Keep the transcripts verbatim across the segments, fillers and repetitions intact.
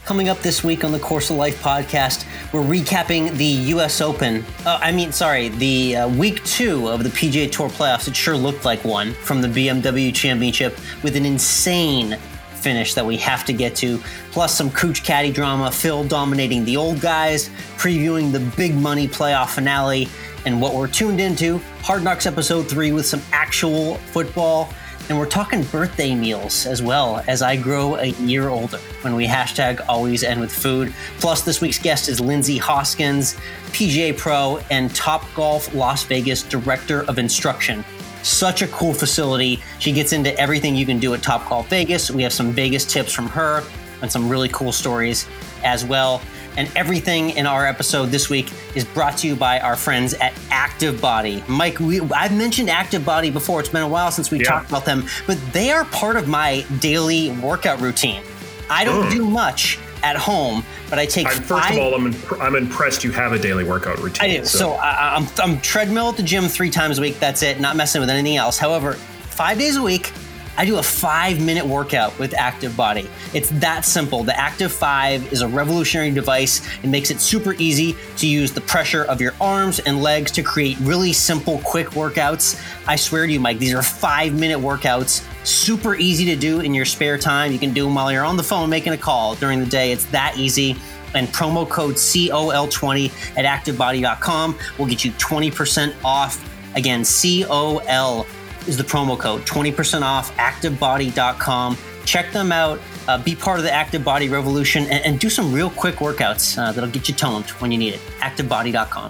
Coming up this week on the Course of Life podcast, we're recapping the U S Open. Uh, I mean, sorry, the uh, week two of the P G A Tour playoffs. It sure looked like one from the B M W Championship with an insane finish that we have to get to. Plus some Cooch Caddy drama, Phil dominating the old guys, previewing the big money playoff finale, and what we're tuned into, Hard Knocks episode three with some actual football. And we're talking birthday meals as well as I grow a year older when we hashtag always end with food. Plus, this week's guest is Lindsay Hoskins, P G A Pro and Topgolf Las Vegas Director of Instruction. Such a cool facility. She gets into everything you can do at Topgolf Vegas. We have some Vegas tips from her and some really cool stories as well. And everything in our episode this week is brought to you by our friends at Active Body. Mike, we, I've mentioned Active Body before. It's been a while since we yeah. talked about them, but they are part of my daily workout routine. I don't mm. do much at home, but I take I, five... First of all, I'm, imp- I'm impressed you have a daily workout routine. I do. So, so I, I'm, I'm treadmill at the gym three times a week. That's it. Not messing with anything else. However, five days a week, I do a five-minute workout with Active Body. It's that simple. The Active five is a revolutionary device. It makes it super easy to use the pressure of your arms and legs to create really simple, quick workouts. I swear to you, Mike, these are five-minute workouts, super easy to do in your spare time. You can do them while you're on the phone making a call during the day. It's that easy. And promo code C O L twenty at active body dot com will get you twenty percent off. Again, C O L is the promo code, twenty percent off, active body dot com. Check them out, uh, be part of the Active Body revolution, and, and do some real quick workouts uh, that'll get you toned when you need it. active body dot com.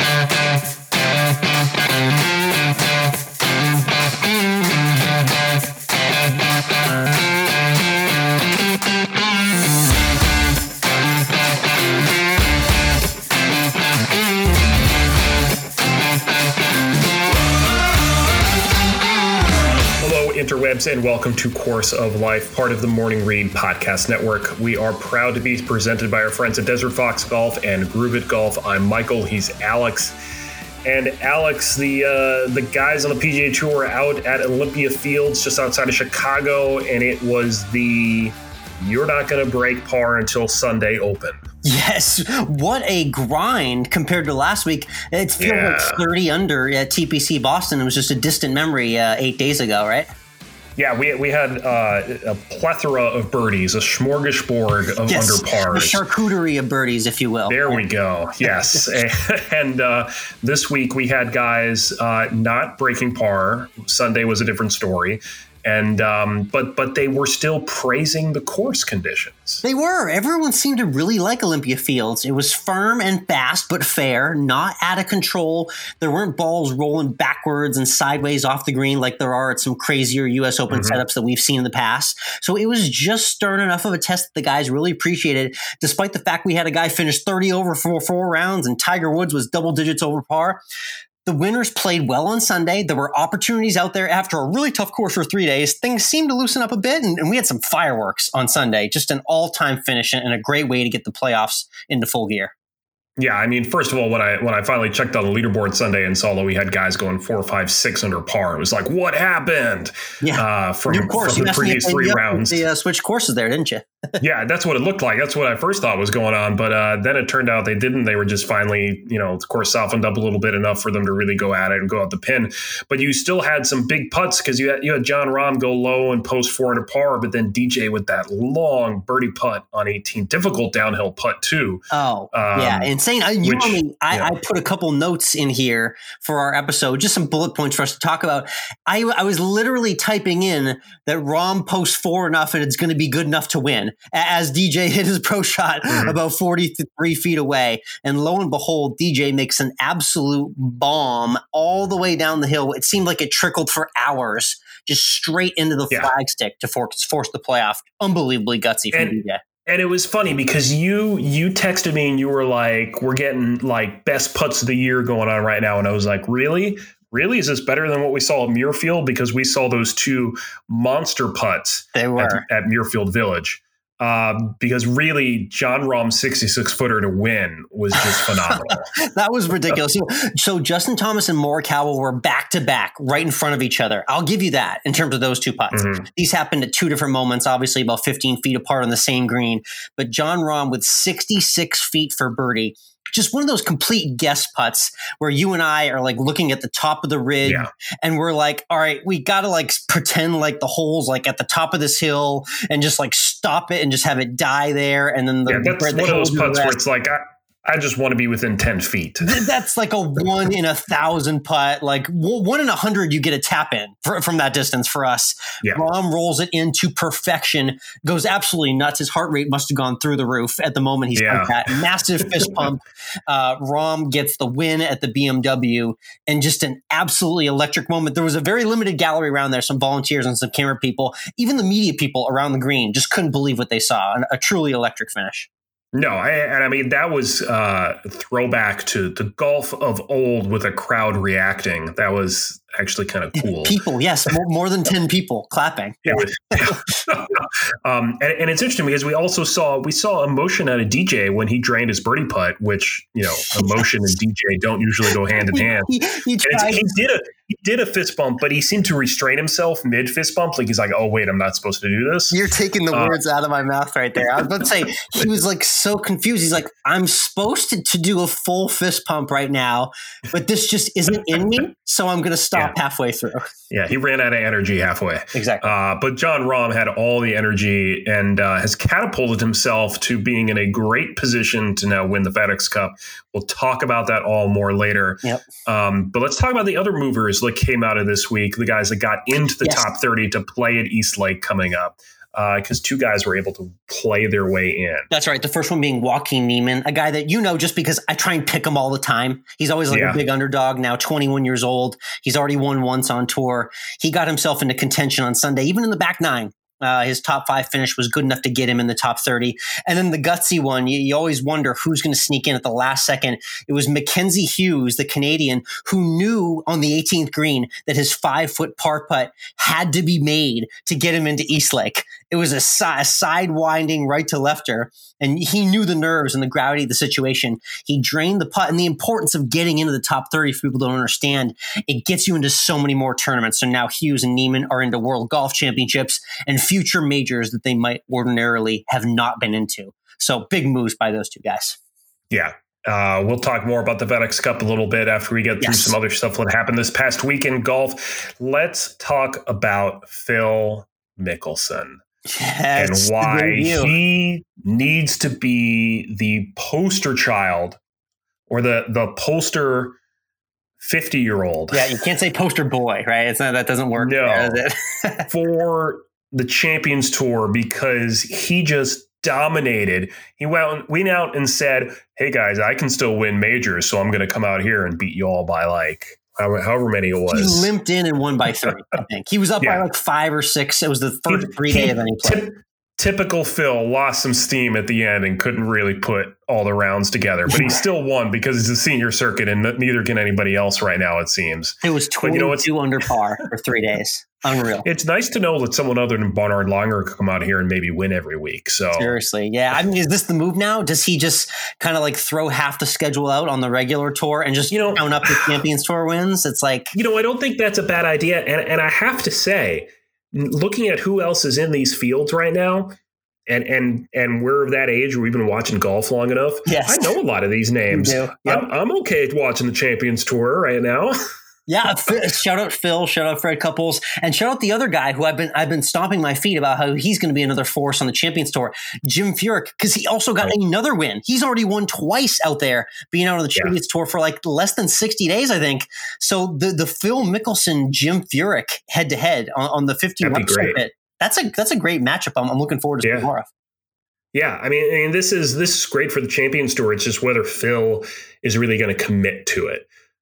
Interwebs, and welcome to Course of Life, part of the Morning Read Podcast Network. We are proud to be presented by our friends at Desert Fox Golf and Groove It Golf. I'm Michael. He's Alex. And Alex, the uh, the guys on the P G A Tour are out at Olympia Fields just outside of Chicago, and it was the you're not going to break par until Sunday Open. Yes. What a grind compared to last week. It feels yeah. like thirty under at T P C Boston. It was just a distant memory uh, eight days ago, right? Yeah, we we had uh, a plethora of birdies, a smorgasbord of yes, under pars. A charcuterie of birdies, if you will. There we go. Yes. and uh, this week we had guys uh, not breaking par. Sunday was a different story. And um, but but they were still praising the course conditions. They were. Everyone seemed to really like Olympia Fields. It was firm and fast, but fair, not out of control. There weren't balls rolling backwards and sideways off the green like there are at some crazier U S Open mm-hmm. setups that we've seen in the past. So it was just stern enough of a test that the guys really appreciated, despite the fact we had a guy finish thirty over for four rounds and Tiger Woods was double digits over par. The winners played well on Sunday. There were opportunities out there after a really tough course for three days. Things seemed to loosen up a bit, and, and we had some fireworks on Sunday. Just an all-time finish and a great way to get the playoffs into full gear. Yeah, I mean, first of all, when I when I finally checked on the leaderboard Sunday in Solo, we had guys going four, five, six under par. It was like, what happened? Yeah, uh, from, New course. from the previous three rounds. The uh, switch courses there, didn't you? Yeah, that's what it looked like. That's what I first thought was going on. But uh, then it turned out they didn't. They were just finally, you know, the course softened up a little bit enough for them to really go at it and go out the pin. But you still had some big putts because you had, you had John Rahm go low and post four under par, but then D J with that long birdie putt on eighteen. Difficult downhill putt, too. Oh, um, yeah. Insane. You which, know me, I, yeah. I put a couple notes in here for our episode, just some bullet points for us to talk about. I, I was literally typing in that Rahm posts four enough and it's going to be good enough to win as D J hit his pro shot mm-hmm. about forty-three feet away. And lo and behold, D J makes an absolute bomb all the way down the hill. It seemed like it trickled for hours, just straight into the yeah. flagstick to force, force the playoff. Unbelievably gutsy from and, D J. And it was funny because you you texted me and you were like, we're getting like best putts of the year going on right now. And I was like, really? Really? Is this better than what we saw at Muirfield? Because we saw those two monster putts they were. At, at Muirfield Village. Uh, because really, Jon Rahm's sixty-six footer to win was just phenomenal. That was ridiculous. So, so Justin Thomas and Morikawa were back to back, right in front of each other. I'll give you that in terms of those two putts. Mm-hmm. These happened at two different moments, obviously about fifteen feet apart on the same green. But Jon Rahm with sixty-six feet for birdie. Just one of those complete guess putts where you and I are like looking at the top of the ridge yeah. and we're like, all right, we got to like pretend like the hole's like at the top of this hill and just like stop it and just have it die there. And then the, yeah, that's the one of those putts where it's like, I, I just want to be within ten feet. That's like a one in a thousand putt, like one in a hundred, you get a tap in for, from that distance for us. Yeah. Rahm rolls it into perfection, goes absolutely nuts. His heart rate must have gone through the roof at the moment he's yeah. that massive fist pump. Uh, Rahm gets the win at the B M W and just an absolutely electric moment. There was a very limited gallery around there, some volunteers and some camera people, even the media people around the green just couldn't believe what they saw. A truly electric finish. No, I, and I mean, that was uh, a throwback to the golf of old with a crowd reacting. That was actually kind of cool. People, yes, more, more than ten people clapping. Yeah. yeah. um, and, and it's interesting because we also saw, we saw emotion out of D J when he drained his birdie putt, which, you know, emotion and D J don't usually go hand in hand. he, he, tried- he did a He did a fist bump, but he seemed to restrain himself mid fist bump. Like he's like, oh, wait, I'm not supposed to do this. You're taking the uh, words out of my mouth right there. I was about to say, he was like so confused. He's like, I'm supposed to, to do a full fist pump right now, but this just isn't in me. So I'm going to stop yeah. halfway through. Yeah, he ran out of energy halfway. Exactly. Uh, but Jon Rahm had all the energy and uh, has catapulted himself to being in a great position to now win the FedEx Cup. We'll talk about that all more later. Yep. Um, but let's talk about the other movers that came out of this week, the guys that got into the yes. top thirty to play at East Lake coming up. Because uh, two guys were able to play their way in. That's right. The first one being Joaquin Niemann, a guy that you know just because I try and pick him all the time. He's always like yeah. a big underdog, now twenty-one years old. He's already won once on tour. He got himself into contention on Sunday, even in the back nine. Uh, his top five finish was good enough to get him in the top thirty. And then the gutsy one, you, you always wonder who's going to sneak in at the last second. It was Mackenzie Hughes, the Canadian, who knew on the eighteenth green that his five-foot par putt had to be made to get him into East Lake. It was a, si- a side-winding right to lefter, and he knew the nerves and the gravity of the situation. He drained the putt, and the importance of getting into the top thirty, if people don't understand, it gets you into so many more tournaments. So now Hughes and Niemann are into World Golf Championships and future majors that they might ordinarily have not been into. So big moves by those two guys. Yeah. Uh, we'll talk more about the FedEx Cup a little bit after we get through yes. some other stuff that happened this past week in golf. Let's talk about Phil Mickelson yes, and why he needs to be the poster child or the, the poster fifty-year-old. Yeah, you can't say poster boy, right? It's not, that doesn't work. No, there, is it? for the Champions Tour, because he just dominated. He went, went out and said, hey guys, I can still win majors, so I'm going to come out here and beat you all by like however, however many it was. He limped in and won by three, I think. He was up yeah. by like five or six. It was the first he, three days of any play. Tip, typical Phil lost some steam at the end and couldn't really put all the rounds together, but he still won because it's a senior circuit and neither can anybody else right now, it seems. It was twenty-two you know, under par for three days. Unreal. It's nice to know that someone other than Bernhard Langer could come out here and maybe win every week. So seriously, yeah. I mean, is this the move now? Does he just kind of like throw half the schedule out on the regular tour and just you know count up the Champions Tour wins? It's like, you know, I don't think that's a bad idea. And and I have to say, looking at who else is in these fields right now, and and and we're that age where we've been watching golf long enough. Yes. I know a lot of these names. Yep. I'm, I'm okay watching the Champions Tour right now. Yeah, shout out Phil, shout out Fred Couples, and shout out the other guy who I've been I've been stomping my feet about how he's going to be another force on the Champions Tour, Jim Furyk, because he also got oh. another win. He's already won twice out there, being out on the Champions yeah. Tour for like less than sixty days, I think. So the the Phil Mickelson Jim Furyk head to head on, on the fifty-one circuit. That's a that's a great matchup. I'm, I'm looking forward to yeah. seeing more of. Yeah, I mean, I mean, this is this is great for the Champions Tour. It's just whether Phil is really going to commit to it.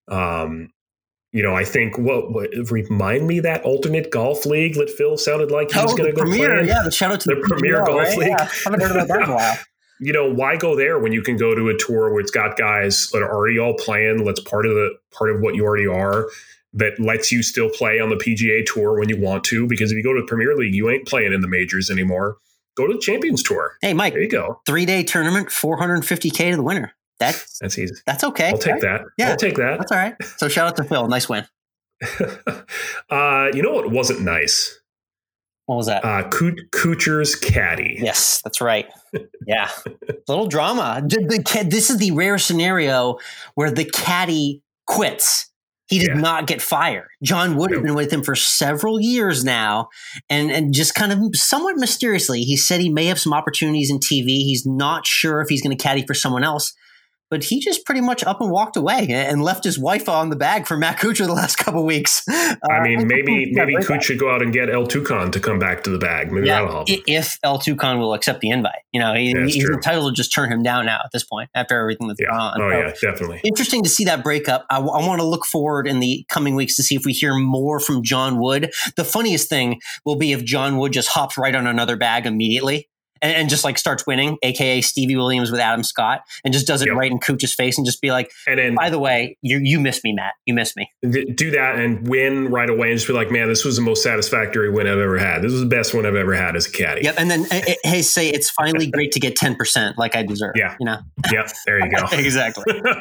Um, You know, I think what, what remind me that alternate golf league that Phil sounded like he was oh, going to go Premier, play. Yeah, the shout out to the, the Premier Golf right? League. Yeah, I haven't heard about that in a while. You know, why go there when you can go to a tour where it's got guys that are already all playing? That's part of the part of what you already are. That lets you still play on the P G A Tour when you want to. Because if you go to the Premier League, you ain't playing in the majors anymore. go to the Champions Tour. Hey, Mike. There you go. Three-day tournament, four hundred fifty K to the winner. That's that's easy. That's okay. I'll take right? that. Yeah, I'll take that. That's all right. So shout out to Phil. Nice win. uh, you know what wasn't nice? What was that? Uh, Kuchar's caddy. Yes, that's right. Yeah. Little drama. The, the, this is the rare scenario where the caddy quits. He did yeah. not get fired. John Wood nope. has been with him for several years now. And, and just kind of somewhat mysteriously, he said he may have some opportunities in T V. He's not sure if he's going to caddy for someone else. But he just pretty much up and walked away and left his wife on the bag for Matt Kuchar the last couple of weeks. Uh, I mean, maybe maybe Kuchar should go out and get El Toucan to come back to the bag. Maybe yeah, that'll help. If El Toucan will accept the invite. You know, he, yeah, he's true. entitled to just turn him down now at this point after everything that's yeah. gone on. Oh, so, yeah, definitely. Interesting to see that breakup. I, I want to look forward in the coming weeks to see if we hear more from John Wood. The funniest thing will be if John Wood just hops right on another bag immediately. And, and just like starts winning, A K A Stevie Williams with Adam Scott, and just does it yep. right in Kuchar's face and just be like, and then, by the way, you you missed me, Matt. You missed me. Do that and win right away and just be like, man, this was the most satisfactory win I've ever had. This was the best win I've ever had as a caddy. Yep. And then, it, hey, say it's finally great to get ten percent like I deserve. Yeah. You know? Yep. There you go. Exactly.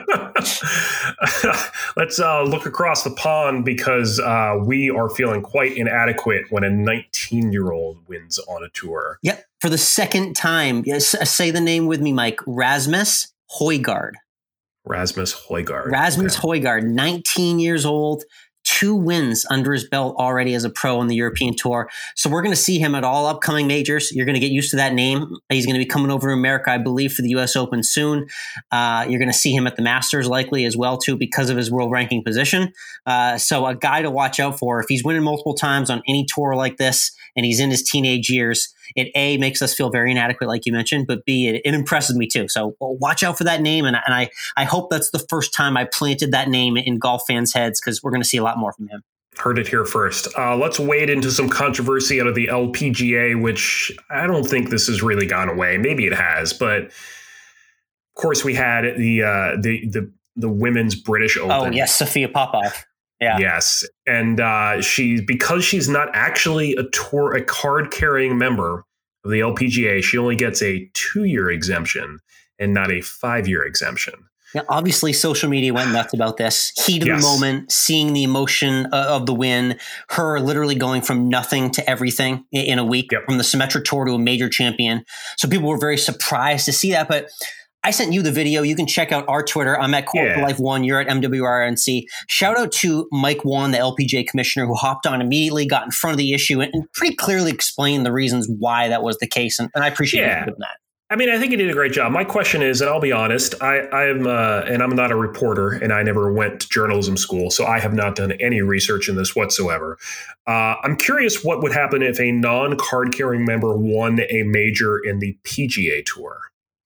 Let's uh, look across the pond because uh, we are feeling quite inadequate when a nineteen-year-old wins on a tour. Yep. For the second time, yes, say the name with me, Mike. Rasmus Højgaard. Rasmus Højgaard. Rasmus okay. Højgaard, nineteen years old, two wins under his belt already as a pro on the European Tour. So we're going to see him at all upcoming majors. You're going to get used to that name. He's going to be coming over to America, I believe, for the U S Open soon. Uh, you're going to see him at the Masters likely as well, too, because of his world ranking position. Uh, so a guy to watch out for. If he's winning multiple times on any tour like this and he's in his teenage years, it A, makes us feel very inadequate, like you mentioned, but B, it, it impresses me too. So well, watch out for that name. And, and I, I hope that's the first time I planted that name in golf fans' heads because we're going to see a lot more from him. Heard it here first. Uh, let's wade into some controversy out of the L P G A, which I don't think this has really gone away. Maybe it has, but of course we had the uh, the the the women's British Open. Oh yes, Sophia Popov. Yeah. Yes, and uh, she because she's not actually a tour a card carrying member of the L P G A, she only gets a two year exemption and not a five year exemption. Yeah, obviously, social media went nuts about this. Heat of yes. the moment, seeing the emotion uh, of the win, her literally going from nothing to everything in, in a week, yep. from the Symetra Tour to a major champion. So people were very surprised to see that. But I sent you the video. You can check out our Twitter. I'm at Court yeah. Life One. You're at M W R N C. Shout out to Mike Wan, the L P G A commissioner, who hopped on immediately, got in front of the issue, and, and pretty clearly explained the reasons why that was the case. And, and I appreciate yeah. doing that. I mean, I think he did a great job. My question is, and I'll be honest, I, I'm uh, and I'm not a reporter, and I never went to journalism school, so I have not done any research in this whatsoever. Uh, I'm curious what would happen if a non-card carrying member won a major in the P G A Tour.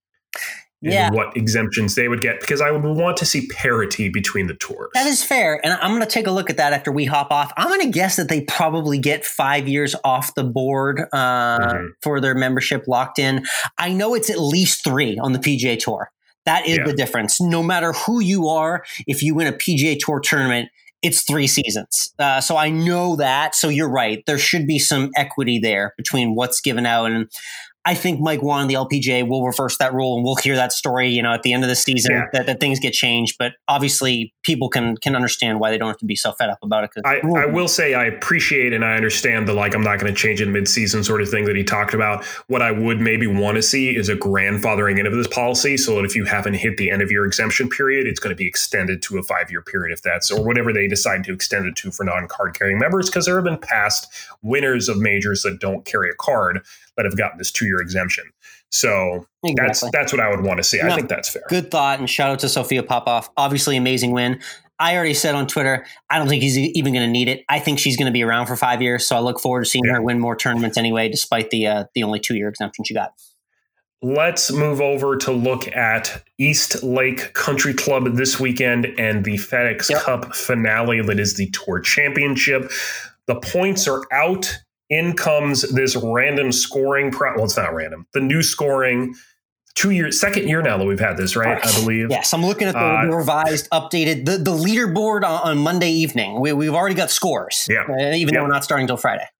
And yeah. what exemptions they would get, because I would want to see parity between the tours. That is fair. And I'm going to take a look at that after we hop off. I'm going to guess that they probably get five years off the board uh, mm-hmm. for their membership locked in. I know it's at least three on the P G A Tour. That is yeah. the difference. No matter who you are, if you win a P G A Tour tournament, it's three seasons. Uh, so I know that. So you're right. There should be some equity there between what's given out. And I think Mike Wan, the L P G A, will reverse that rule, and we'll hear that story, you know, at the end of the season yeah. that, that things get changed. But obviously, people can can understand why they don't have to be so fed up about it. I, I will say I appreciate and I understand the like I'm not going to change it mid-season sort of thing that he talked about. What I would maybe want to see is a grandfathering in of this policy, so that if you haven't hit the end of your exemption period, it's going to be extended to a five-year period, if that's or whatever they decide to extend it to for non-card carrying members, because there have been past winners of majors that don't carry a card that have gotten this two-year exemption. So exactly. that's that's what I would want to see. No, I think that's fair. Good thought, and shout out to Sophia Popov. Obviously, amazing win. I already said on Twitter, I don't think he's even going to need it. I think she's going to be around for five years, so I look forward to seeing yeah. her win more tournaments anyway, despite the uh, the only two-year exemption she got. Let's move over to look at East Lake Country Club this weekend and the FedEx yep. Cup finale that is the Tour Championship. The points are out. In comes this random scoring. Pro- well, it's not random. The new scoring, two years, second year now that we've had this, right? I believe. Yes, I'm looking at the uh, revised, updated, the, the leaderboard on, on Monday evening. We, we've already got scores, yeah. uh, even yeah. though we're not starting until Friday.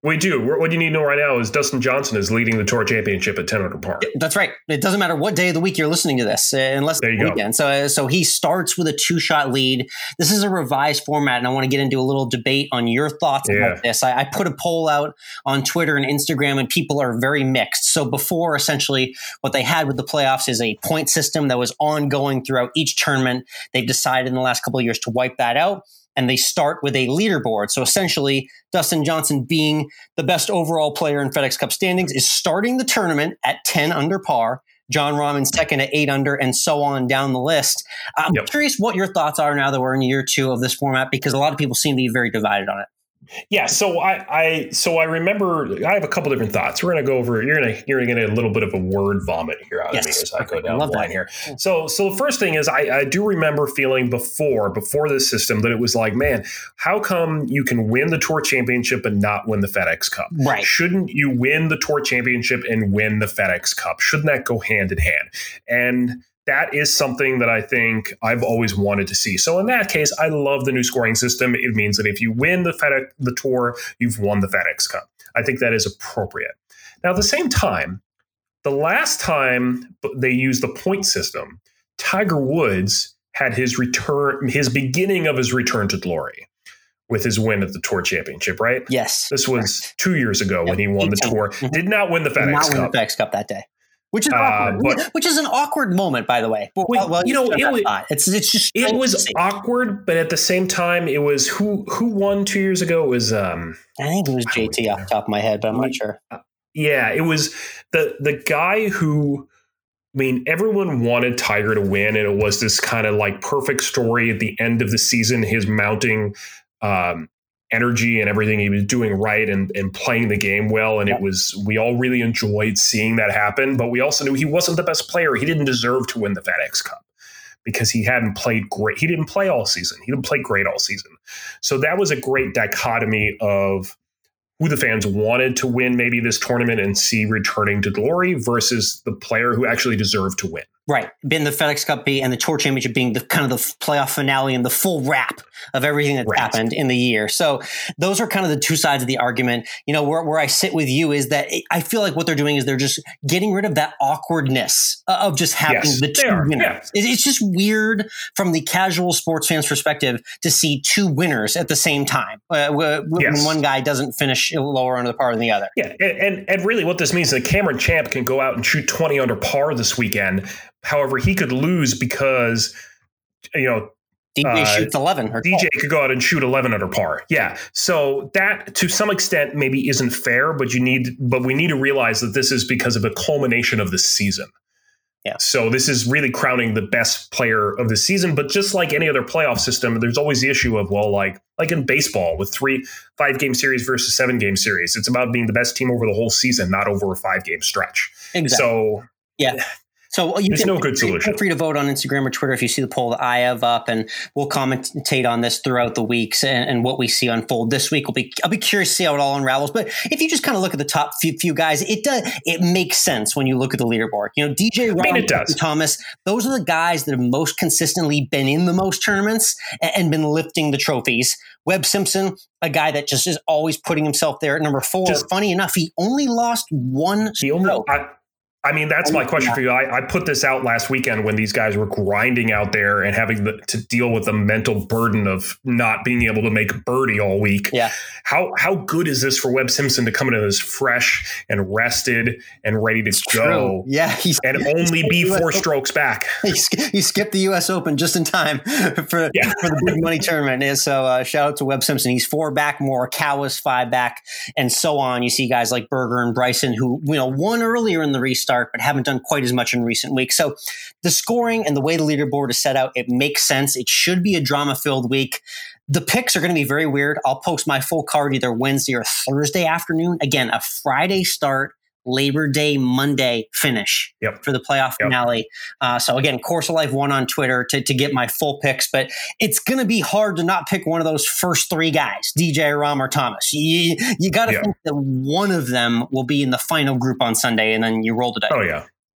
We do. What you need to know right now is Dustin Johnson is leading the Tour Championship at ten under par. That's right. It doesn't matter what day of the week you're listening to this, uh, unless there you it's go. weekend. So, uh, so he starts with a two-shot lead. This is a revised format, and I want to get into a little debate on your thoughts yeah. about this. I, I put a poll out on Twitter and Instagram, and people are very mixed. So before, essentially, what they had with the playoffs is a point system that was ongoing throughout each tournament. They've decided in the last couple of years to wipe that out. And they start with a leaderboard. So essentially, Dustin Johnson, being the best overall player in FedEx Cup standings, is starting the tournament at ten under par. Jon Rahm in second at eight under, and so on down the list. I'm yep. curious what your thoughts are now that we're in year two of this format, because a lot of people seem to be very divided on it. Yeah, so I, I so I remember I have a couple different thoughts. We're gonna go over. You're gonna you're gonna get a little bit of a word vomit here out yes, of me as I go down I the line that. here. So so the first thing is I, I do remember feeling before before this system that it was like, man, how come you can win the Tour Championship and not win the FedEx Cup? Right? Shouldn't you win the Tour Championship and win the FedEx Cup? Shouldn't that go hand in hand? And that is something that I think I've always wanted to see. So in that case, I love the new scoring system. It means that if you win the FedEx, the Tour, you've won the FedEx Cup. I think that is appropriate. Now, at the same time, the last time they used the point system, Tiger Woods had his return, his beginning of his return to glory with his win at the Tour Championship, right? Yes. This was right. two years ago yeah. when he won the Tour. Mm-hmm. Did not win the FedEx Did not Cup. win the FedEx Cup that day. Which is uh, but, which is an awkward moment, by the way. Well, well, well, you know, it was, it's it's just it was awkward, but at the same time, it was who who won two years ago. It was um, I think it was J T off the top of my head, but I'm not sure. Uh, yeah, it was the the guy who. I mean, everyone wanted Tiger to win, and it was this kind of like perfect story at the end of the season. His mounting. Um, energy and everything he was doing right and, and playing the game well. And it was, we all really enjoyed seeing that happen, but we also knew he wasn't the best player. He didn't deserve to win the FedEx Cup because he hadn't played great. He didn't play all season. He didn't play great all season. So that was a great dichotomy of who the fans wanted to win maybe this tournament and see returning to glory versus the player who actually deserved to win. Right. Being the FedEx Cup B and the Tour Championship being the kind of the playoff finale and the full wrap of everything that's right. happened in the year. So those are kind of the two sides of the argument. You know, where, where I sit with you is that I feel like what they're doing is they're just getting rid of that awkwardness of just having yes, the two winners. Yeah. It's just weird from the casual sports fans perspective to see two winners at the same time uh, when yes. one guy doesn't finish lower under the par than the other. Yeah. And, and, and really what this means is that Cameron Champ can go out and shoot twenty under par this weekend. However, he could lose because, you know, D J uh, shoots eleven. Or D J could go out and shoot eleven under par. Yeah. So that to some extent maybe isn't fair, but you need but we need to realize that this is because of a culmination of the season. Yeah. So this is really crowning the best player of the season. But just like any other playoff system, there's always the issue of, well, like like in baseball with three five game series versus seven game series. It's about being the best team over the whole season, not over a five game stretch. Exactly. So yeah. So you There's can, no good solution. Feel free to vote on Instagram or Twitter if you see the poll that I have up, and we'll commentate on this throughout the weeks and, and what we see unfold this week. Will be I'll be curious to see how it all unravels. But if you just kind of look at the top few, few guys, it does it makes sense when you look at the leaderboard. You know, D J Rahm, and Thomas, those are the guys that have most consistently been in the most tournaments and, and been lifting the trophies. Webb Simpson, a guy that just is always putting himself there at number four. Just, Funny enough, he only lost one he only, stroke. I, I mean, that's my question for you. I, I put this out last weekend when these guys were grinding out there and having the, to deal with the mental burden of not being able to make birdie all week. Yeah. How how good is this for Webb Simpson to come into this fresh and rested and ready to it's go? True. Yeah, he's, and only be four strokes back. He, he skipped the U S Open just in time for, yeah. for the big money tournament. So uh, shout out to Webb Simpson. He's four back, Morikawa's five back, and so on. You see guys like Berger and Bryson who you know won earlier in the restart, but haven't done quite as much in recent weeks. So the scoring and the way the leaderboard is set out, it makes sense. It should be a drama-filled week. The picks are going to be very weird. I'll post my full card either Wednesday or Thursday afternoon. Again, a Friday start, Labor Day, Monday finish yep. for the playoff yep. finale. Uh, so again, Course of Life one on Twitter to, to get my full picks, but it's going to be hard to not pick one of those first three guys, D J, Rahm, or Thomas. You, you got to yeah. think that one of them will be in the final group on Sunday, and then you roll the dice. Oh, yeah.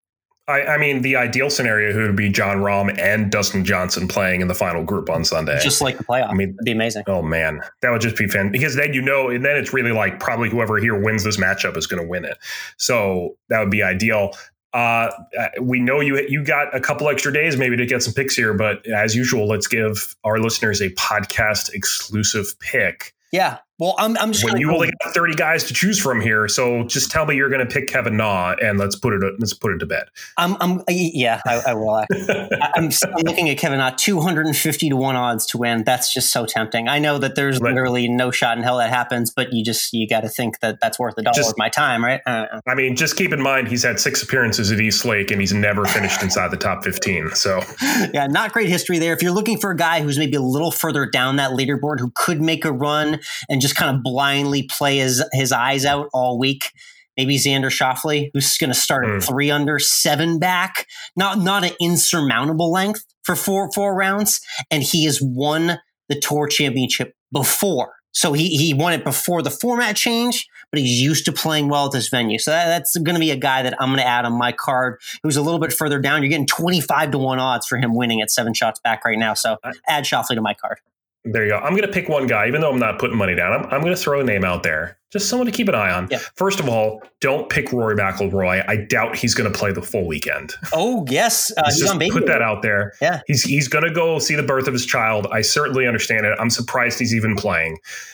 I, I mean, the ideal scenario would be Jon Rahm and Dustin Johnson playing in the final group on Sunday. Just like the playoff. I mean, it'd be amazing. Oh, man. That would just be fun. Because then, you know, and then it's really like probably whoever here wins this matchup is going to win it. So that would be ideal. Uh, we know you you got a couple extra days maybe to get some picks here. But as usual, let's give our listeners a podcast exclusive pick. Yeah. Well, I'm, I'm just when you go. only got thirty guys to choose from here, so just tell me you're going to pick Kevin Na, and let's put it let's put it to bed. I'm, I'm yeah, I, I will. I'm, I'm looking at Kevin Na, two hundred fifty to one odds to win. That's just so tempting. I know that there's Let, literally no shot in hell that happens, but you just you got to think that that's worth a dollar of my time, right? Uh, I mean, just keep in mind he's had six appearances at East Lake, and he's never finished inside the top fifteen. So yeah, not great history there. If you're looking for a guy who's maybe a little further down that leaderboard who could make a run and just kind of blindly play his, his eyes out all week. Maybe Xander Schauffele, who's going to start mm. at three under, seven back. Not not an insurmountable length for four four rounds, and he has won the Tour Championship before. So he he won it before the format change, but he's used to playing well at this venue. So that, that's going to be a guy that I'm going to add on my card who's a little bit further down. You're getting twenty-five to one odds for him winning at seven shots back right now. So add Schauffele to my card. There you go. I'm going to pick one guy, even though I'm not putting money down. I'm, I'm going to throw a name out there. Just someone to keep an eye on. Yeah. First of all, don't pick Rory McIlroy. I doubt he's going to play the full weekend. Oh, yes. Uh, he's just on baby put day. that out there. Yeah. He's he's going to go see the birth of his child. I certainly understand it. I'm surprised he's even playing.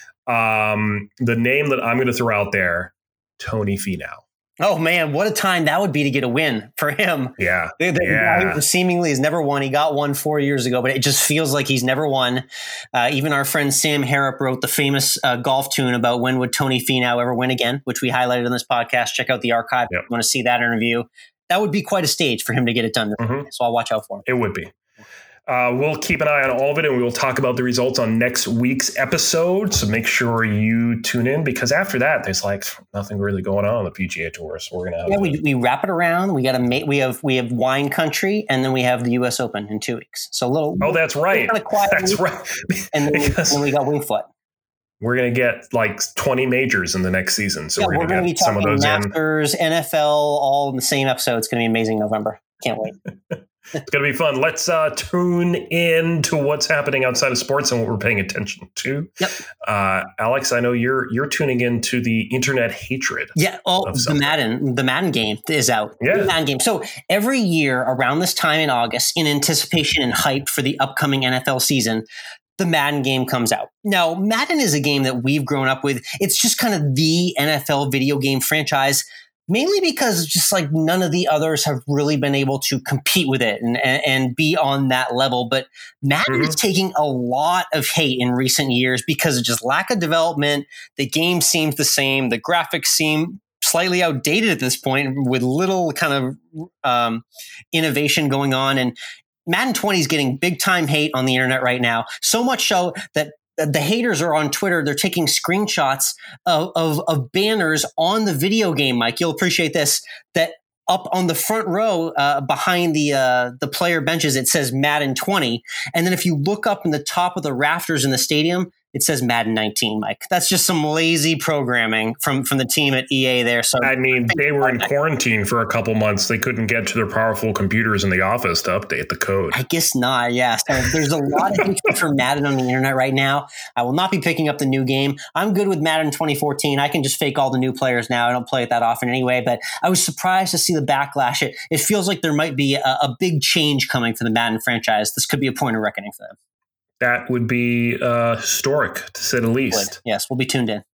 Um, the name that I'm going to throw out there, Tony Finau. Oh, man, what a time that would be to get a win for him. Yeah. The, the yeah. guy who seemingly has never won. He got one four years ago, but it just feels like he's never won. Uh, even our friend Sam Harrop wrote the famous uh, golf tune about when would Tony Finau ever win again, which we highlighted on this podcast. Check out the archive yep. if you want to see that interview. That would be quite a stage for him to get it done. Mm-hmm. So I'll watch out for him. It would be. Uh, we'll keep an eye on all of it, and we will talk about the results on next week's episode. So make sure you tune in, because after that, there's like nothing really going on on the P G A Tour. So we're gonna have yeah, we, we wrap it around. We got to make we have we have Wine Country, and then we have the U S Open in two weeks. So a little oh, that's right, kind of quiet that's week, right. And then, then we got Winged Foot. We're gonna get like twenty majors in the next season. So yeah, we're gonna, we're gonna get be some of those Masters, in. N F L, all in the same episode. It's gonna be amazing. November. Can't wait. It's going to be fun. Let's uh, tune in to what's happening outside of sports and what we're paying attention to. Yep. Uh, Alex, I know you're you're tuning into the internet hatred. Yeah. Oh, the Madden, the Madden game is out. Yeah. The Madden game. So every year around this time in August, in anticipation and hype for the upcoming N F L season, the Madden game comes out. Now, Madden is a game that we've grown up with. It's just kind of the N F L video game franchise. Mainly because just like none of the others have really been able to compete with it and, and, and be on that level. But Madden mm-hmm. is taking a lot of hate in recent years because of just lack of development. The game seems the same. The graphics seem slightly outdated at this point with little kind of um, innovation going on. And Madden twenty is getting big time hate on the internet right now. So much so that the haters are on Twitter. They're taking screenshots of, of, of banners on the video game, Mike. You'll appreciate this, that up on the front row uh, behind the uh, the player benches, it says Madden twenty. And then if you look up in the top of the rafters in the stadium, it says Madden nineteen, Mike. That's just some lazy programming from, from the team at E A there. So I mean, they were in quarantine for a couple months. They couldn't get to their powerful computers in the office to update the code. I guess not, yeah. So there's a lot of hatred for Madden on the internet right now. I will not be picking up the new game. I'm good with Madden twenty fourteen. I can just fake all the new players now. I don't play it that often anyway, but I was surprised to see the backlash. It, it feels like there might be a, a big change coming for the Madden franchise. This could be a point of reckoning for them. That would be uh, historic, to say the least. Yes, we'll be tuned in.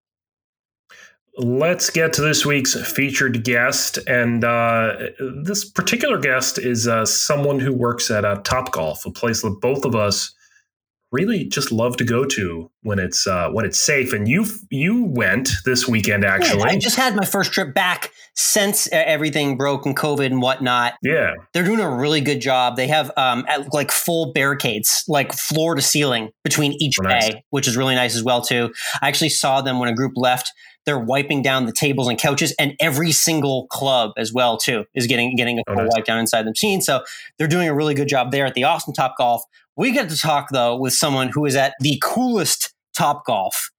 Let's get to this week's featured guest. And uh, this particular guest is uh, someone who works at uh, Topgolf, a place that both of us really just love to go to when it's uh, when it's safe. And you you went this weekend, actually. Yeah, I just had my first trip back since everything broke and COVID and whatnot. Yeah. They're doing a really good job. They have um, like full barricades, like floor to ceiling between each oh, nice. bay, which is really nice as well, too. I actually saw them when a group left. They're wiping down the tables and couches, and every single club as well, too, is getting getting a full oh, nice. wipe down inside the machine. So they're doing a really good job there at the Austin Topgolf. We get to talk, though, with someone who is at the coolest Topgolf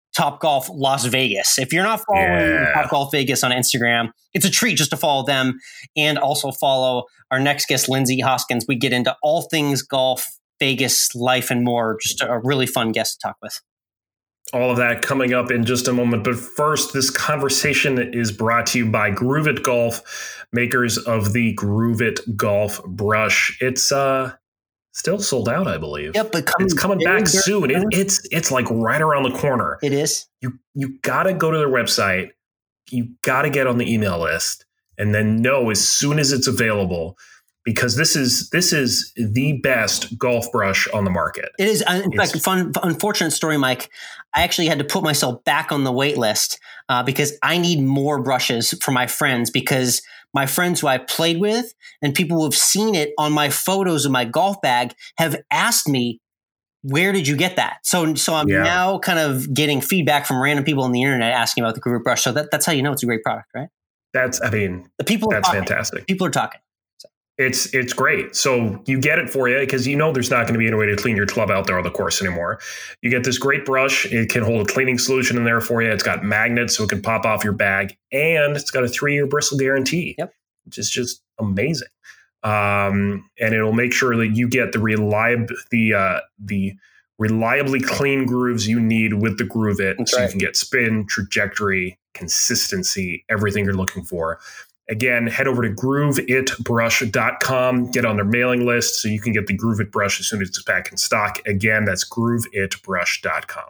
Topgolf Las Vegas. If you're not following Yeah. Topgolf Vegas on Instagram, it's a treat just to follow them and also follow our next guest, Lindsey Hoskins. We get into all things golf, Vegas, life, and more. Just a really fun guest to talk with. All of that coming up in just a moment. But first, this conversation is brought to you by Groove It Golf, makers of the Groove It Golf brush. It's uh, still sold out, I believe. Yep, but coming it's coming back soon. It, it's it's like right around the corner. It is. You you gotta go to their website. You gotta get on the email list, and then know as soon as it's available. Because this is this is the best golf brush on the market. It is. In It's- fact, fun, unfortunate story, Mike. I actually had to put myself back on the wait list uh, because I need more brushes for my friends because my friends who I played with and people who have seen it on my photos of my golf bag have asked me, where did you get that? So so I'm Yeah. now kind of getting feedback from random people on the internet asking about the Groove brush. So that, that's how you know it's a great product, right? That's I mean The people are that's talking. fantastic. People are talking. It's it's great. So you get it for you because you know there's not going to be any way to clean your club out there on the course anymore. You get this great brush. It can hold a cleaning solution in there for you. It's got magnets so it can pop off your bag, and it's got a three-year bristle guarantee, Yep. which is just amazing. Um, and it'll make sure that you get the reliable the uh, the reliably clean grooves you need with the Groove It, That's so right. you can get spin, trajectory, consistency, everything you're looking for. Again, head over to groove it brush dot com, get on their mailing list so you can get the Groove It brush as soon as it's back in stock. Again, that's groove it brush dot com.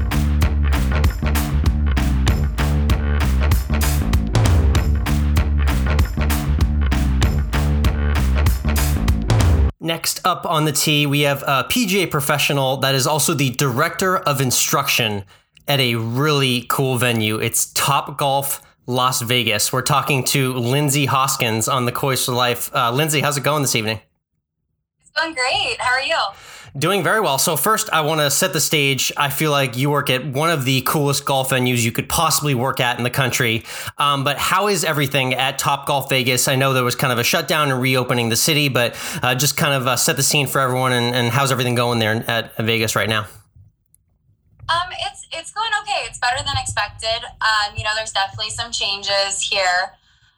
Next up on the tee, we have a P G A professional that is also the director of instruction at a really cool venue. It's Topgolf Las Vegas. We're talking to Lindsey Hoskins on the Course for Life. Uh, Lindsey, how's it going this evening? It's going great. How are you? Doing very well. So first, I want to set the stage. I feel like you work at one of the coolest golf venues you could possibly work at in the country. Um, but how is everything at Topgolf Vegas? I know there was kind of a shutdown and reopening the city, but uh, just kind of uh, set the scene for everyone. And, and how's everything going there at Vegas right now? Um, it's it's going okay. It's better than expected. Um, you know, there's definitely some changes here.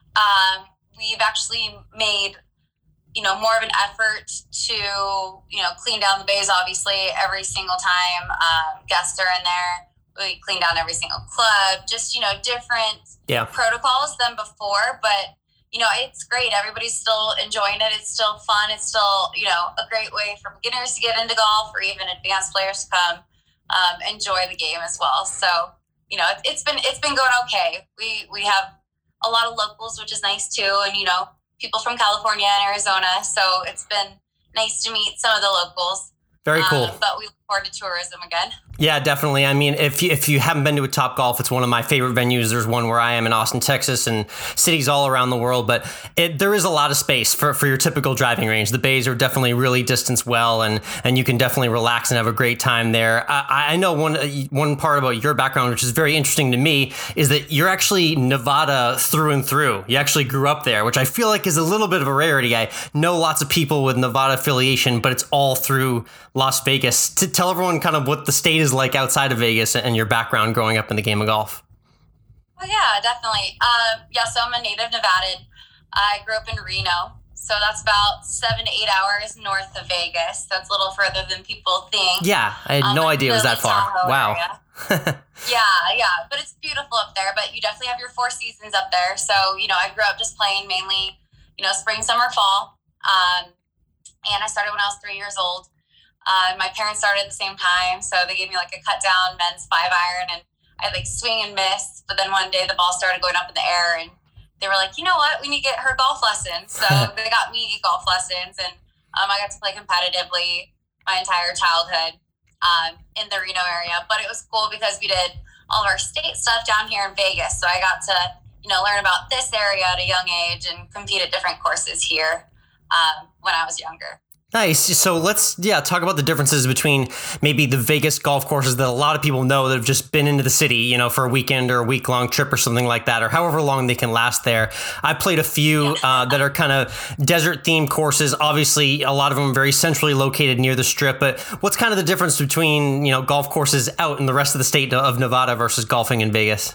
Um, we've actually made, you know, more of an effort to, you know, clean down the bays, obviously, every single time um, guests are in there. We clean down every single club, just, you know, different Yeah. protocols than before. But, you know, it's great. Everybody's still enjoying it. It's still fun. It's still, you know, a great way for beginners to get into golf or even advanced players to come um, enjoy the game as well. So, you know, it, it's been it's been going okay. We we have a lot of locals, which is nice too, and you know, people from California and Arizona. So it's been nice to meet some of the locals. Very cool. Um, but we look forward to tourism again. Yeah, definitely. I mean, if you, if you haven't been to a Topgolf, it's one of my favorite venues. There's one where I am in Austin, Texas, and cities all around the world. But it, there is a lot of space for, for your typical driving range. The bays are definitely really distanced well, and and you can definitely relax and have a great time there. I, I know one one part about your background, which is very interesting to me, is that you're actually Nevada through and through. You actually grew up there, which I feel like is a little bit of a rarity. I know lots of people with Nevada affiliation, but it's all through Las Vegas. To tell everyone kind of what the state is like outside of Vegas and your background growing up in the game of golf. Well, yeah, definitely. Um, yeah, so I'm a native Nevadan. I grew up in Reno. So that's about seven to eight hours north of Vegas. That's a little further than people think. Yeah, I had Um, no like idea it was the that far. Tahoe Wow. area. Yeah, yeah, but it's beautiful up there. But you definitely have your four seasons up there. So, you know, I grew up just playing mainly, you know, spring, summer, fall. Um, and I started when I was three years old. Uh, my parents started at the same time, so they gave me like a cut down men's five iron, and I'd like swing and miss. But then one day the ball started going up in the air, and they were like, you know what, we need to get her golf lessons. So they got me golf lessons, and um, I got to play competitively my entire childhood um, in the Reno area. But it was cool because we did all of our state stuff down here in Vegas. So I got to, you know, learn about this area at a young age and compete at different courses here um, when I was younger. Nice. So let's, yeah, talk about the differences between maybe the Vegas golf courses that a lot of people know that have just been into the city, you know, for a weekend or a week long trip or something like that, or however long they can last there. I played a few uh, that are kind of desert themed courses. Obviously, a lot of them very centrally located near the Strip. But what's kind of the difference between, you know, golf courses out in the rest of the state of Nevada versus golfing in Vegas?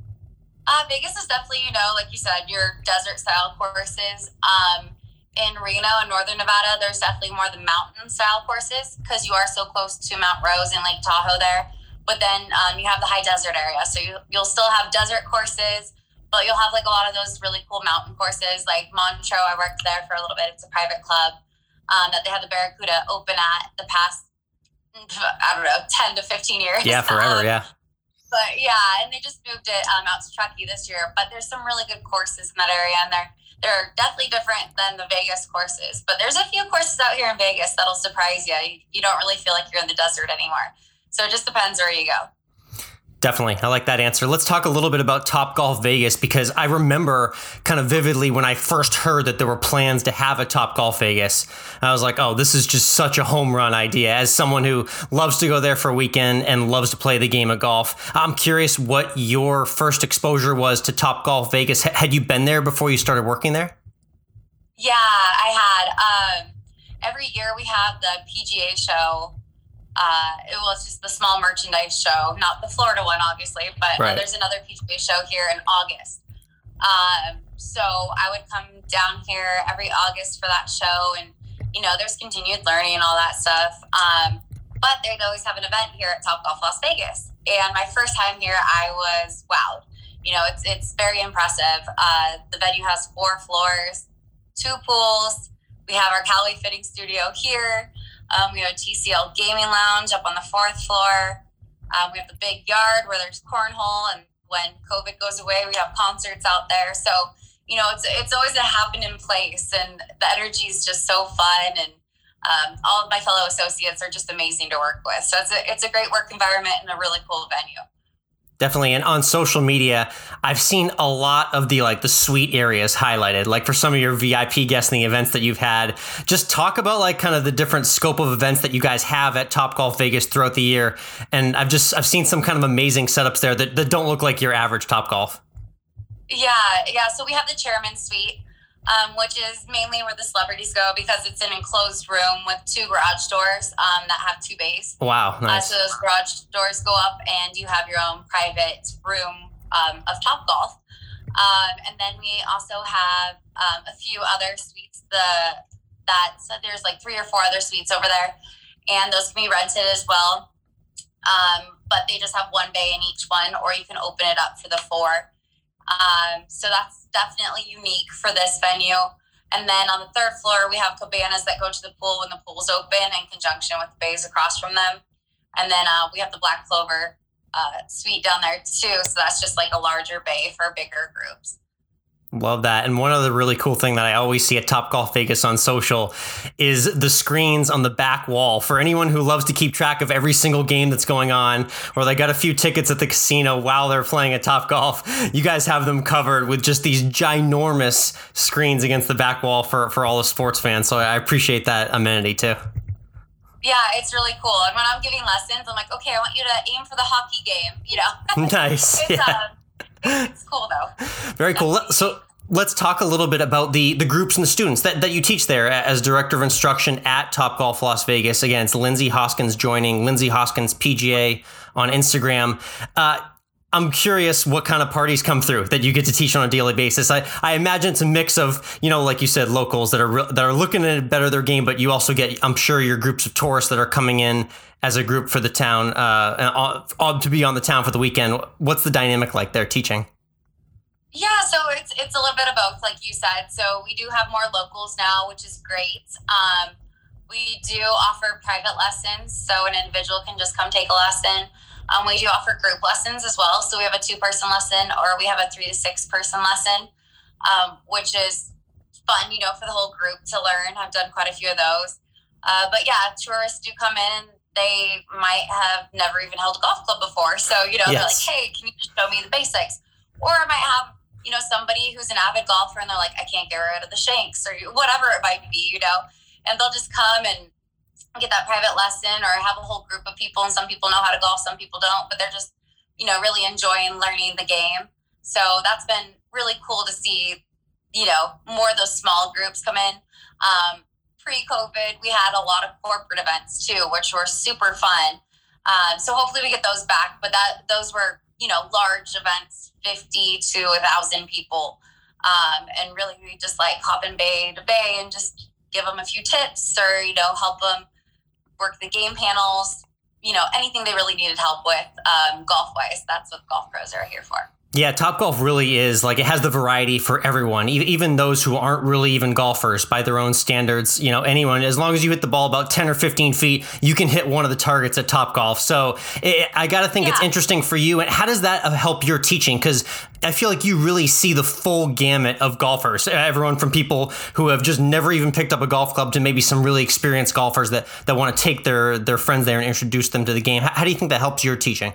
Uh, Vegas is definitely, you know, like you said, your desert style courses. Um, In Reno and Northern Nevada, there's definitely more the mountain style courses because you are so close to Mount Rose and Lake Tahoe there. But then um, you have the high desert area. So you, you'll still have desert courses, but you'll have like a lot of those really cool mountain courses like Montreux. I worked there for a little bit. It's a private club um, that they had the Barracuda open at the past, I don't know, ten to fifteen years. Yeah, forever, um, yeah. But yeah, and they just moved it um, out to Truckee this year. But there's some really good courses in that area, and they're They're definitely different than the Vegas courses, but there's a few courses out here in Vegas that'll surprise you. You, you don't really feel like you're in the desert anymore. So it just depends where you go. Definitely. I like that answer. Let's talk a little bit about Topgolf Vegas, because I remember kind of vividly when I first heard that there were plans to have a Topgolf Vegas. I was like, oh, this is just such a home run idea. As someone who loves to go there for a weekend and loves to play the game of golf, I'm curious what your first exposure was to Topgolf Vegas. H- had you been there before you started working there? Yeah, I had. Um, every year we have the P G A show. Uh, it was just the small merchandise show, not the Florida one, obviously, but right. uh, there's another P G A show here in August. Um, so I would come down here every August for that show, and, you know, there's continued learning and all that stuff. Um, but they'd always have an event here at Topgolf Las Vegas. And my first time here, I was wowed. You know, it's, it's very impressive. Uh, the venue has four floors, two pools. We have our Callaway fitting studio here. Um, we have a T C L gaming lounge up on the fourth floor. Um, we have the big yard where there's cornhole, and when COVID goes away, we have concerts out there. So, you know, it's it's always a happening place, and the energy is just so fun, and um, all of my fellow associates are just amazing to work with. So it's a it's a great work environment and a really cool venue. Definitely. And on social media, I've seen a lot of the like the suite areas highlighted, like for some of your V I P guests and the events that you've had. Just talk about like kind of the different scope of events that you guys have at Topgolf Vegas throughout the year. And I've just I've seen some kind of amazing setups there that, that don't look like your average Topgolf. Yeah, yeah. So we have the chairman's suite, um, which is mainly where the celebrities go because it's an enclosed room with two garage doors um, that have two bays. Wow, nice. Uh, so those garage doors go up, and you have your own private room um, of Topgolf. Um, and then we also have um, a few other suites. The that so there's like three or four other suites over there, and those can be rented as well. Um, but they just have one bay in each one, or you can open it up for the four. Um, so that's definitely unique for this venue. And then on the third floor, we have cabanas that go to the pool when the pool's open in conjunction with the bays across from them. And then uh, we have the Black Clover uh, suite down there too. So that's just like a larger bay for bigger groups. Love that. And one other really cool thing that I always see at Topgolf Vegas on social is the screens on the back wall. For anyone who loves to keep track of every single game that's going on, or they got a few tickets at the casino while they're playing at Topgolf, you guys have them covered with just these ginormous screens against the back wall for, for all the sports fans. So I appreciate that amenity too. Yeah, it's really cool. And when I'm giving lessons, I'm like, okay, I want you to aim for the hockey game, you know? Nice. it's, yeah. uh, It's cool though. Very cool. So let's talk a little bit about the, the groups and the students that, that you teach there as director of instruction at Topgolf Las Vegas. Again, it's Lindsay Hoskins joining, Lindsay Hoskins P G A on Instagram. Uh, I'm curious what kind of parties come through that you get to teach on a daily basis. I, I imagine it's a mix of, you know, like you said, locals that are re- that are looking to better their game, but you also get, I'm sure, your groups of tourists that are coming in as a group for the town, uh, and all, all to be on the town for the weekend. What's the dynamic like there teaching? Yeah, so it's it's a little bit of both, like you said. So we do have more locals now, which is great. Um, we do offer private lessons, so an individual can just come take a lesson. Um, we do offer group lessons as well. So we have a two-person lesson, or we have a three to six-person lesson, um, which is fun, you know, for the whole group to learn. I've done quite a few of those. Uh, but yeah, tourists do come in. They might have never even held a golf club before. So, you know, yes. They're like, hey, can you just show me the basics? Or I might have, you know, somebody who's an avid golfer and they're like, I can't get rid of the shanks or whatever it might be, you know. and they'll just come and get that private lesson or have a whole group of people. And some people know how to golf, some people don't, but they're just, you know, really enjoying learning the game. So that's been really cool to see, you know, more of those small groups come in. Um, pre-COVID, we had a lot of corporate events too, which were super fun. Um, so hopefully we get those back, but that those were, you know, large events, fifty to a thousand people. Um, and really we just like hop in bay to bay and just give them a few tips or, you know, help them work the game panels, you know, anything they really needed help with, um, golf wise. That's what Golf Pros are here for. Yeah, Topgolf really is like, it has the variety for everyone, even those who aren't really even golfers by their own standards. You know, anyone, as long as you hit the ball about ten or fifteen feet, you can hit one of the targets at Topgolf. So it, I got to think yeah. It's interesting for you. And how does that help your teaching? Because I feel like you really see the full gamut of golfers, everyone from people who have just never even picked up a golf club to maybe some really experienced golfers that, that want to take their, their friends there and introduce them to the game. How, how do you think that helps your teaching?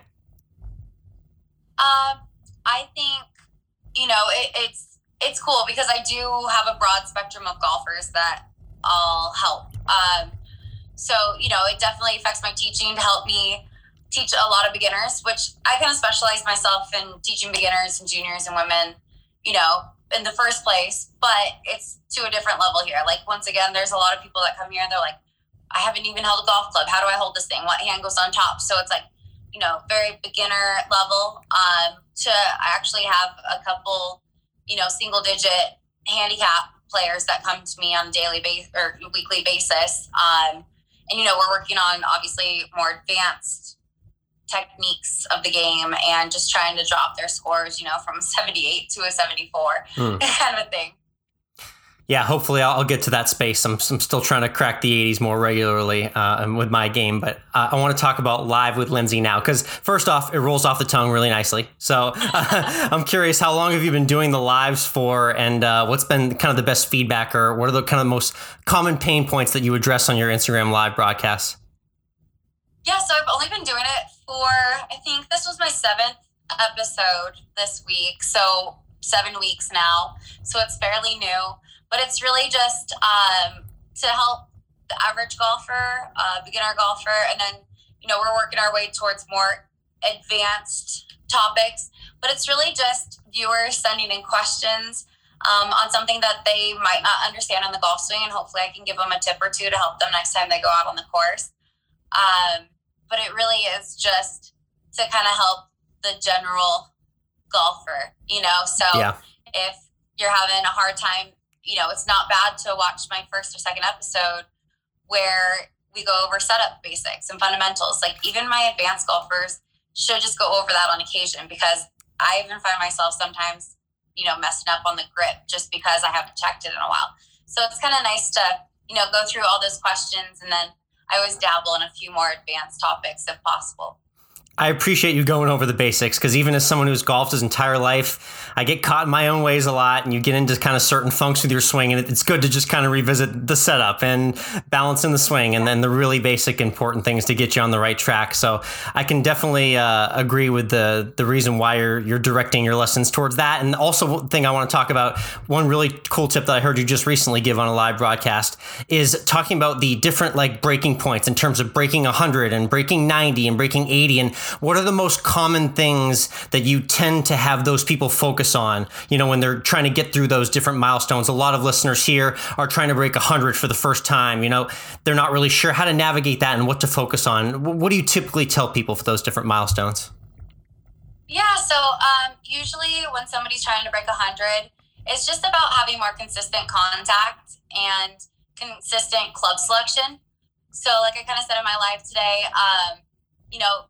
Um, I think, you know, it, it's it's cool because I do have a broad spectrum of golfers that I'll help. Um, so, you know, it definitely affects my teaching to help me teach a lot of beginners, which I kind of specialize myself in teaching beginners and juniors and women, you know, in the first place. But it's to a different level here. Like, once again, there's a lot of people that come here and they're like, I haven't even held a golf club. How do I hold this thing? What hand goes on top? So it's like, you know, very beginner level, um, to I actually have a couple, you know, single digit handicap players that come to me on a daily base or weekly basis. Um, and, you know, we're working on obviously more advanced techniques of the game and just trying to drop their scores, you know, from seventy-eight to a seventy-four mm. kind of a thing. Yeah, hopefully I'll, I'll get to that space. I'm, I'm still trying to crack the eighties more regularly uh, with my game, but uh, I want to talk about Live with Lindsay now, because first off, it rolls off the tongue really nicely. So uh, I'm curious, how long have you been doing the lives for, and uh, what's been kind of the best feedback, or what are the kind of most common pain points that you address on your Instagram live broadcasts? Yeah, so I've only been doing it for, I think this was my seventh episode this week, so seven weeks now. So it's fairly new. But it's really just um, to help the average golfer, uh, beginner golfer, and then, you know, we're working our way towards more advanced topics. But it's really just viewers sending in questions um, on something that they might not understand on the golf swing, and hopefully I can give them a tip or two to help them next time they go out on the course. Um, but it really is just to kind of help the general golfer, you know. So yeah. If you're having a hard time, you know, it's not bad to watch my first or second episode where we go over setup basics and fundamentals. Like, even my advanced golfers should just go over that on occasion, because I even find myself sometimes, you know, messing up on the grip just because I haven't checked it in a while. So it's kind of nice to, you know, go through all those questions, and then I always dabble in a few more advanced topics if possible. I appreciate you going over the basics, because even as someone who's golfed his entire life, I get caught in my own ways a lot, and you get into kind of certain funks with your swing, and it's good to just kind of revisit the setup and balance in the swing, and then the really basic important things to get you on the right track. So I can definitely uh, agree with the the reason why you're you're directing your lessons towards that. And also, one thing I want to talk about, one really cool tip that I heard you just recently give on a live broadcast, is talking about the different like breaking points in terms of breaking one hundred and breaking ninety and breaking eighty, and what are the most common things that you tend to have those people focus on, you know, when they're trying to get through those different milestones? A lot of listeners here are trying to break one hundred for the first time. You know, they're not really sure how to navigate that and what to focus on. What do you typically tell people for those different milestones? Yeah, so um, usually when somebody's trying to break one hundred, it's just about having more consistent contact and consistent club selection. So like I kind of said in my live today, um, you know,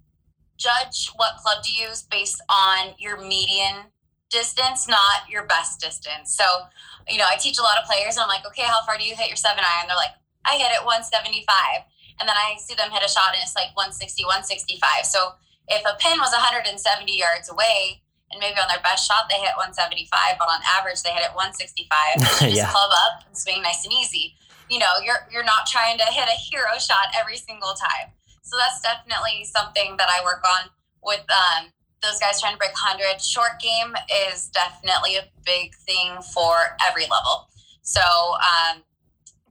judge what club to use based on your median distance, not your best distance. So, you know, I teach a lot of players and I'm like, okay, how far do you hit your seven iron? They're like, I hit it one seventy-five. And then I see them hit a shot and it's like one sixty, one sixty-five. So if a pin was one hundred seventy yards away and maybe on their best shot they hit one seventy-five, but on average they hit it one sixty-five, just yeah. club up and swing nice and easy. You know, you're you're not trying to hit a hero shot every single time. So that's definitely something that I work on with um, those guys trying to break one hundred. Short game is definitely a big thing for every level. So um,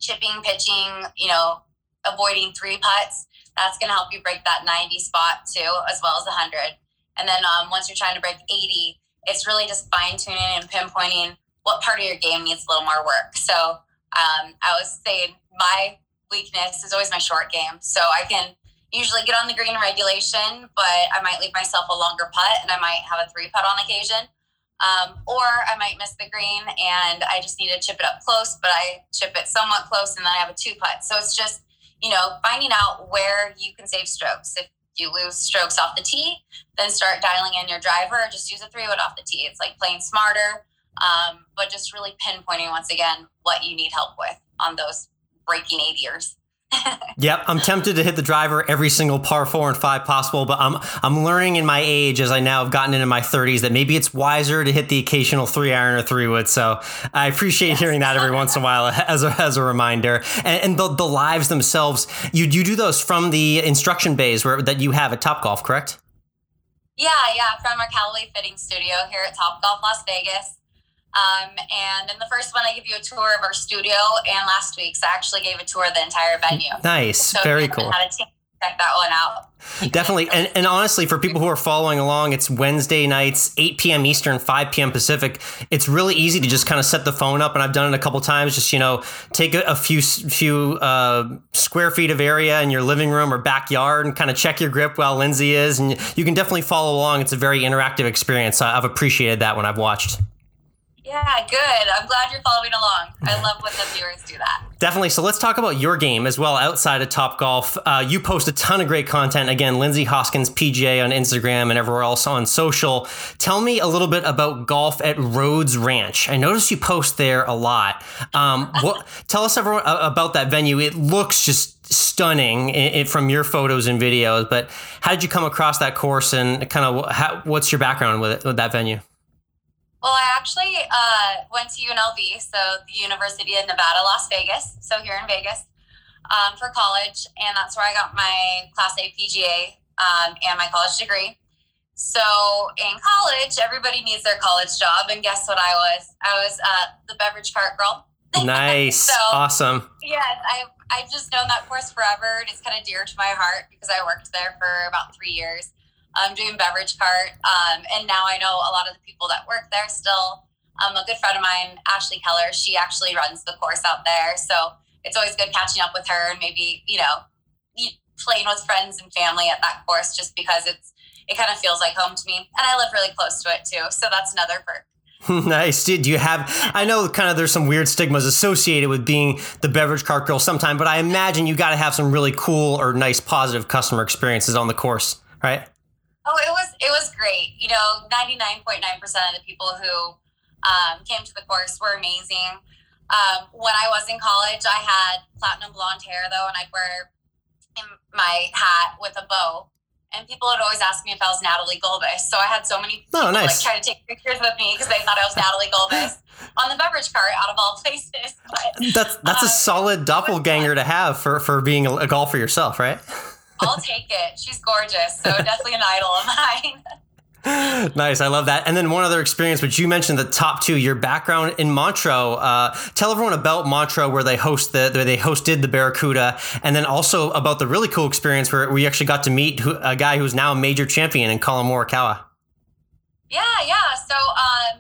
chipping, pitching, you know, avoiding three putts. That's going to help you break that ninety spot too, as well as the one hundred. And then um, once you're trying to break eighty, it's really just fine tuning and pinpointing what part of your game needs a little more work. So um, I was saying my weakness is always my short game. So I can usually get on the green in regulation, but I might leave myself a longer putt and I might have a three putt on occasion. Um, or I might miss the green and I just need to chip it up close, but I chip it somewhat close and then I have a two putt. So it's just, you know, finding out where you can save strokes. If you lose strokes off the tee, then start dialing in your driver, or just use a three wood off the tee. It's like playing smarter, um, but just really pinpointing once again what you need help with on those breaking eighty-ers. Yep, I'm tempted to hit the driver every single par four and five possible, but I'm I'm learning in my age, as I now have gotten into my thirties, that maybe it's wiser to hit the occasional three iron or three wood. So I appreciate yes. hearing that every once in a while as a, as a reminder. And, and the, the lives themselves, you you do those from the instruction bays where that you have at Topgolf, correct? Yeah, yeah, from our Callaway Fitting Studio here at Topgolf Las Vegas. Um, and in the first one, I give you a tour of our studio, and last week's I actually gave a tour of the entire venue. Nice. So Very cool. How to check that one out. Definitely. And, and honestly, for people who are following along, it's Wednesday nights, eight p.m. Eastern, five p.m. Pacific. It's really easy to just kind of set the phone up. And I've done it a couple times. Just, you know, take a, a few few uh, square feet of area in your living room or backyard and kind of check your grip while Lindsay is. And you can definitely follow along. It's a very interactive experience. I've appreciated that when I've watched. Yeah, good. I'm glad you're following along. I love when the viewers do that. Definitely. So let's talk about your game as well outside of Topgolf. Uh, you post a ton of great content. Again, Lindsay Hoskins, P G A on Instagram and everywhere else on social. Tell me a little bit about golf at Rhodes Ranch. I noticed you post there a lot. Um, what? Tell us everyone about that venue. It looks just stunning it, it, from your photos and videos. But how did you come across that course, and kind of how, what's your background with it, with that venue? Well, I actually uh, went to U N L V, so the University of Nevada, Las Vegas, so here in Vegas, um, for college, and that's where I got my Class A P G A um, and my college degree. So in college, everybody needs their college job, and guess what I was? I was uh, the beverage cart girl. Nice. So, awesome. Yes, I've, I've just known that course forever, and it's kind of dear to my heart because I worked there for about three years. Um, doing beverage cart, um, and now I know a lot of the people that work there still. Um, a good friend of mine, Ashley Keller, she actually runs the course out there, so it's always good catching up with her and maybe, you know, playing with friends and family at that course, just because it's it kind of feels like home to me, and I live really close to it too, so that's another perk. Nice. Do you have, I know kind of there's some weird stigmas associated with being the beverage cart girl sometime, but I imagine you got to have some really cool or nice positive customer experiences on the course, right? Oh, it was it was great. You know, ninety-nine point nine percent of the people who um, came to the course were amazing. Um, when I was in college, I had platinum blonde hair, though, and I'd wear my hat with a bow. And people would always ask me if I was Natalie Gulbis. So I had so many people oh, nice. like try to take pictures with me because they thought I was Natalie Gulbis on the beverage cart, out of all places. But, that's that's um, a solid doppelganger to have for, for being a, a golfer yourself, right? I'll take it. She's gorgeous. So definitely an idol of mine. Nice. I love that. And then one other experience, which you mentioned the top two, your background in Montreux. Uh, tell everyone about Montreux, where they host the, where they hosted the Barracuda, and then also about the really cool experience where we actually got to meet who, a guy who's now a major champion in Collin Morikawa. Yeah, yeah. So um,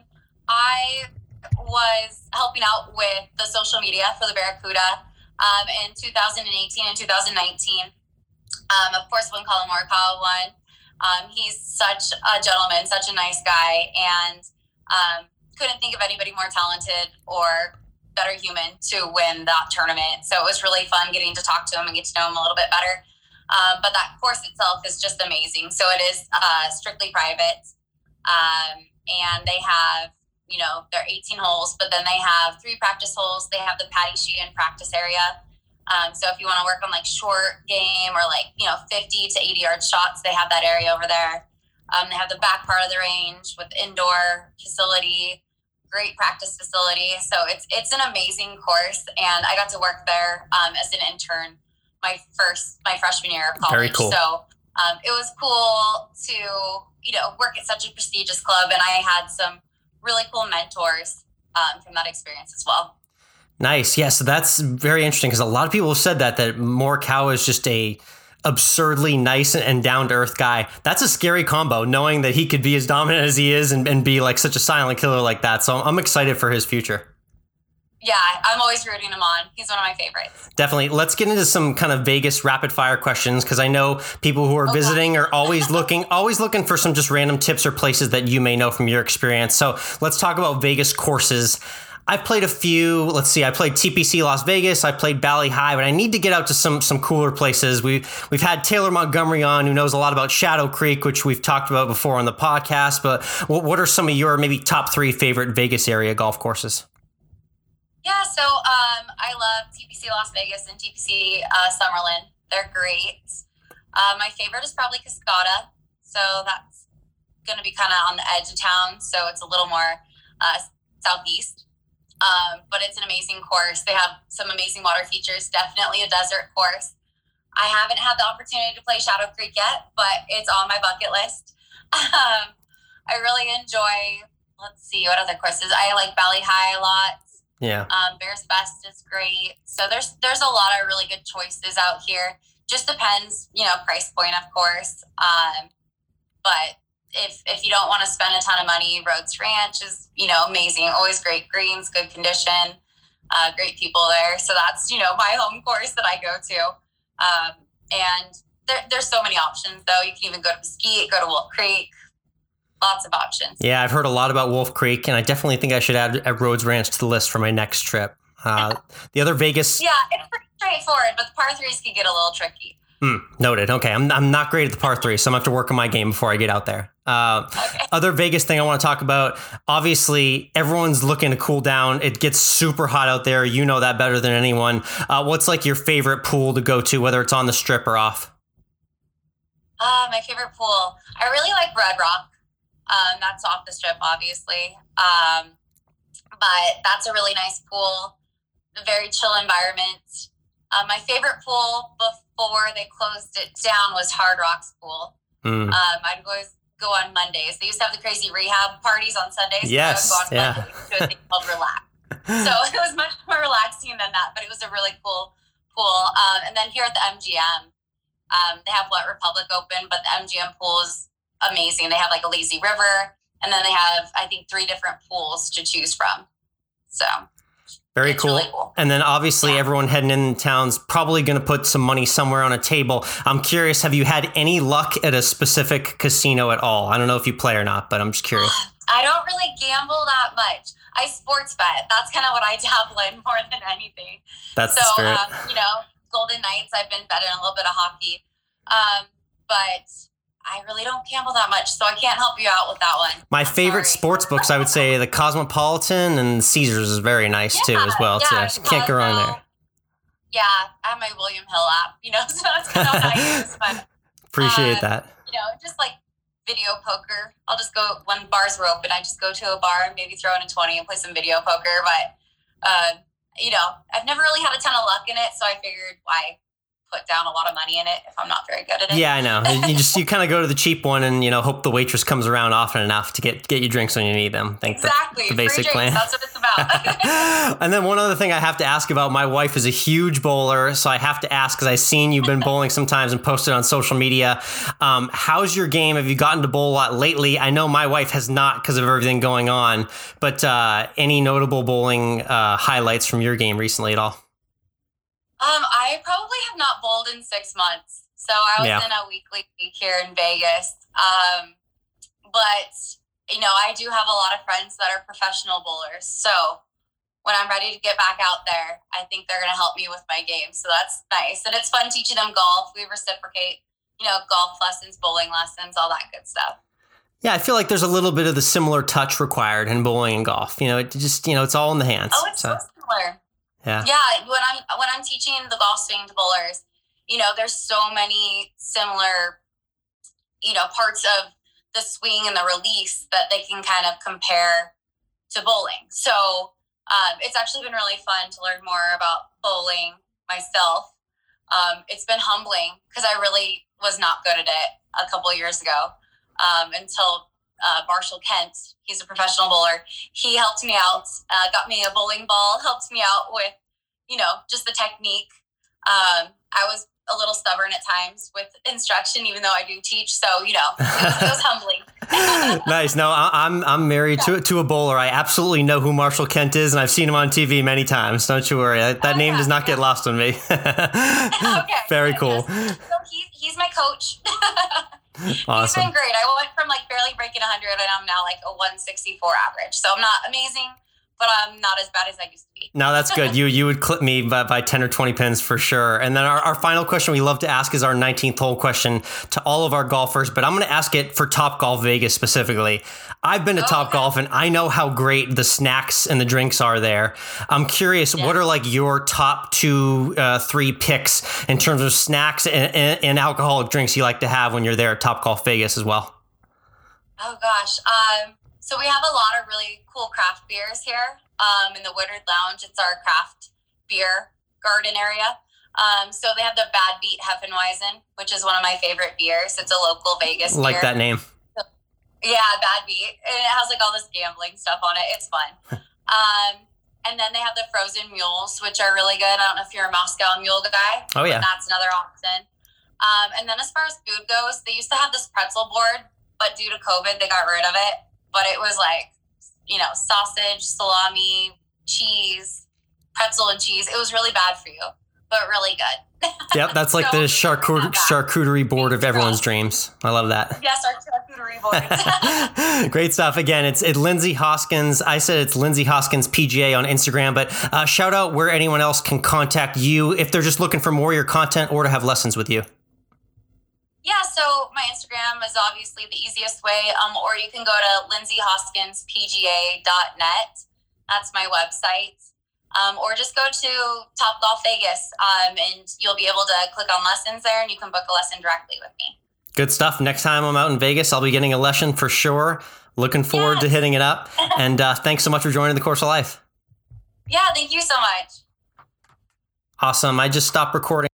I was helping out with the social media for the Barracuda um, in two thousand eighteen and two thousand nineteen. Um, of course, when Collin Morikawa won, um, he's such a gentleman, such a nice guy, and um, couldn't think of anybody more talented or better human to win that tournament. So it was really fun getting to talk to him and get to know him a little bit better. Um, but that course itself is just amazing. So it is uh, strictly private, um, and they have, you know, they're eighteen holes, but then they have three practice holes. They have the Patty Sheehan practice area. Um, so if you want to work on like short game or like, you know, fifty to eighty yard shots, they have that area over there. Um, they have the back part of the range with indoor facility, great practice facility. So it's, it's an amazing course. And I got to work there, um, as an intern, my first, my freshman year of college. Very cool. So, um, it was cool to, you know, work at such a prestigious club. And I had some really cool mentors, um, from that experience as well. Nice. Yeah, so that's very interesting because a lot of people have said that, that Morikawa is just a absurdly nice and down-to-earth guy. That's a scary combo, knowing that he could be as dominant as he is and, and be like such a silent killer like that. So I'm excited for his future. Yeah, I'm always rooting him on. He's one of my favorites. Definitely. Let's get into some kind of Vegas rapid fire questions because I know people who are okay. visiting are always looking always looking for some just random tips or places that you may know from your experience. So let's talk about Vegas courses. I've played a few. Let's see. I played T P C Las Vegas. I played Bali High, but I need to get out to some some cooler places. We we've had Taylor Montgomery on, who knows a lot about Shadow Creek, which we've talked about before on the podcast. But what what are some of your maybe top three favorite Vegas area golf courses? Yeah, so um, I love T P C Las Vegas and T P C uh, Summerlin. They're great. Uh, my favorite is probably Cascada. So that's going to be kind of on the edge of town. So it's a little more uh, southeast. Um, but it's an amazing course. They have some amazing water features. Definitely a desert course. I haven't had the opportunity to play Shadow Creek yet, but it's on my bucket list. Um, I really enjoy, let's see, what other courses? I like Bali High a lot. Yeah. Um, Bears Best is great. So there's there's a lot of really good choices out here. Just depends, you know, price point, of course. Um, but if if you don't want to spend a ton of money, Rhodes Ranch is, you know, amazing. Always great greens, good condition, uh, great people there. So that's, you know, my home course that I go to. Um, and there, there's so many options, though. You can even go to Mesquite, go to Wolf Creek. Lots of options. Yeah, I've heard a lot about Wolf Creek, and I definitely think I should add a Rhodes Ranch to the list for my next trip. Uh, the other Vegas... Yeah, it's pretty straightforward, but the par threes can get a little tricky. Hmm, noted. Okay, I'm I'm not great at the par three, so I'm going to have to work on my game before I get out there. Uh, okay. Other Vegas thing I want to talk about, obviously, everyone's looking to cool down. It gets super hot out there. You know that better than anyone. Uh, what's like your favorite pool to go to, whether it's on the strip or off? Uh, my favorite pool? I really like Red Rock. Um, that's off the strip, obviously. Um, but that's a really nice pool, a very chill environment. Uh, my favorite pool before they closed it down was Hard Rock's pool. Mm. Um, I'd always go on Mondays. They used to have the crazy rehab parties on Sundays. Yes, so I would go on yeah. Mondays to a thing called Relax. So it was much more relaxing than that, but it was a really cool pool. Um, and then here at the M G M, um, they have Wet Republic open, but the M G M pool is amazing. They have like a lazy river, and then they have, I think, three different pools to choose from. So very cool. Really cool. And then obviously yeah. everyone heading in town's probably going to put some money somewhere on a table. I'm curious, have you had any luck at a specific casino at all? I don't know if you play or not, but I'm just curious. I don't really gamble that much. I sports bet. That's kind of what I dabble in more than anything. That's so, the spirit. Um, you know, Golden Knights, I've been betting a little bit of hockey. Um, but I really don't gamble that much, so I can't help you out with that one. My I'm favorite sorry. sports books, I would say, the Cosmopolitan and Caesars is very nice yeah, too, as well. Yeah, too. Can't go wrong there. Yeah, I have my William Hill app, you know, so that's kind of what I use. But appreciate uh, that. You know, just like video poker. I'll just go when bars were open. I just go to a bar and maybe throw in a twenty and play some video poker. But uh, you know, I've never really had a ton of luck in it, so I figured why put down a lot of money in it if I'm not very good at it. Yeah, I know. You just you kind of go to the cheap one and, you know, hope the waitress comes around often enough to get get you drinks when you need them. I think exactly. the basic Free plan. That's what it's about. And then one other thing I have to ask about, my wife is a huge bowler, so I have to ask because I've seen you've been bowling sometimes and posted on social media. Um, how's your game? Have you gotten to bowl a lot lately? I know my wife has not because of everything going on, but uh, any notable bowling uh, highlights from your game recently at all? Um, I probably have not bowled in six months. So I was yeah. in a weekly week here in Vegas. Um, but, you know, I do have a lot of friends that are professional bowlers. So when I'm ready to get back out there, I think they're going to help me with my game. So that's nice. And it's fun teaching them golf. We reciprocate, you know, golf lessons, bowling lessons, all that good stuff. Yeah, I feel like there's a little bit of the similar touch required in bowling and golf. You know, it just, you know, it's all in the hands. Oh, it's so, so similar. Yeah. Yeah. When I'm when I'm teaching the golf swing to bowlers, you know, there's so many similar, you know, parts of the swing and the release that they can kind of compare to bowling. So um, it's actually been really fun to learn more about bowling myself. Um, it's been humbling because I really was not good at it a couple of years ago um, until uh, Marshall Kent. He's a professional bowler. He helped me out, uh, got me a bowling ball, helped me out with, you know, just the technique. Um, I was a little stubborn at times with instruction, even though I do teach. So, you know, it was, it was humbling. Nice. No, I- I'm I'm married yeah. to to a bowler. I absolutely know who Marshall Kent is, and I've seen him on T V many times. Don't you worry. That, that oh, name yeah, does not yeah. get lost on me. Okay. Very cool. Yes. So he, he's my coach. Awesome. He's been great. I went from like barely breaking one hundred, and I'm now like a one sixty-four average. So I'm not amazing, but I'm not as bad as I used to be. No, that's good. You you would clip me by, by ten or twenty pins for sure. And then our, our final question we love to ask is our nineteenth hole question to all of our golfers, but I'm going to ask it for Topgolf Vegas specifically. I've been to oh, Topgolf okay. and I know how great the snacks and the drinks are there. I'm curious, yeah. what are like your top two, uh, three picks in terms of snacks and, and, and alcoholic drinks you like to have when you're there at Topgolf Vegas as well? Oh gosh. Um, so we have a lot of really cool craft beers here. Um, in the Woodard Lounge, it's our craft beer garden area. Um, so they have the Bad Beat Heffenweisen, which is one of my favorite beers. It's a local Vegas like beer. That name. So, yeah, Bad Beat. And it has like all this gambling stuff on it. It's fun. um, and then they have the Frozen Mules, which are really good. I don't know if you're a Moscow Mule guy. Oh, yeah. That's another option. Um, and then as far as food goes, they used to have this pretzel board, but due to COVID, they got rid of it. But it was like, you know, sausage, salami, cheese, pretzel and cheese. It was really bad for you, but really good. Yep, that's like so, the charcut- charcuterie board of everyone's dreams. I love that. Yes, our charcuterie board. Great stuff. Again, it's it's Lindsey Hoskins. I said it's Lindsey Hoskins P G A on Instagram, but uh, shout out where anyone else can contact you if they're just looking for more of your content or to have lessons with you. Yeah, so my Instagram is obviously the easiest way, um, or you can go to lindsey hoskins p g a dot net. That's my website. Um, or just go to Topgolf Vegas, um, and you'll be able to click on lessons there, and you can book a lesson directly with me. Good stuff. Next time I'm out in Vegas, I'll be getting a lesson for sure. Looking forward yes. to hitting it up. And uh, thanks so much for joining the Course of Life. Yeah, thank you so much. Awesome. I just stopped recording.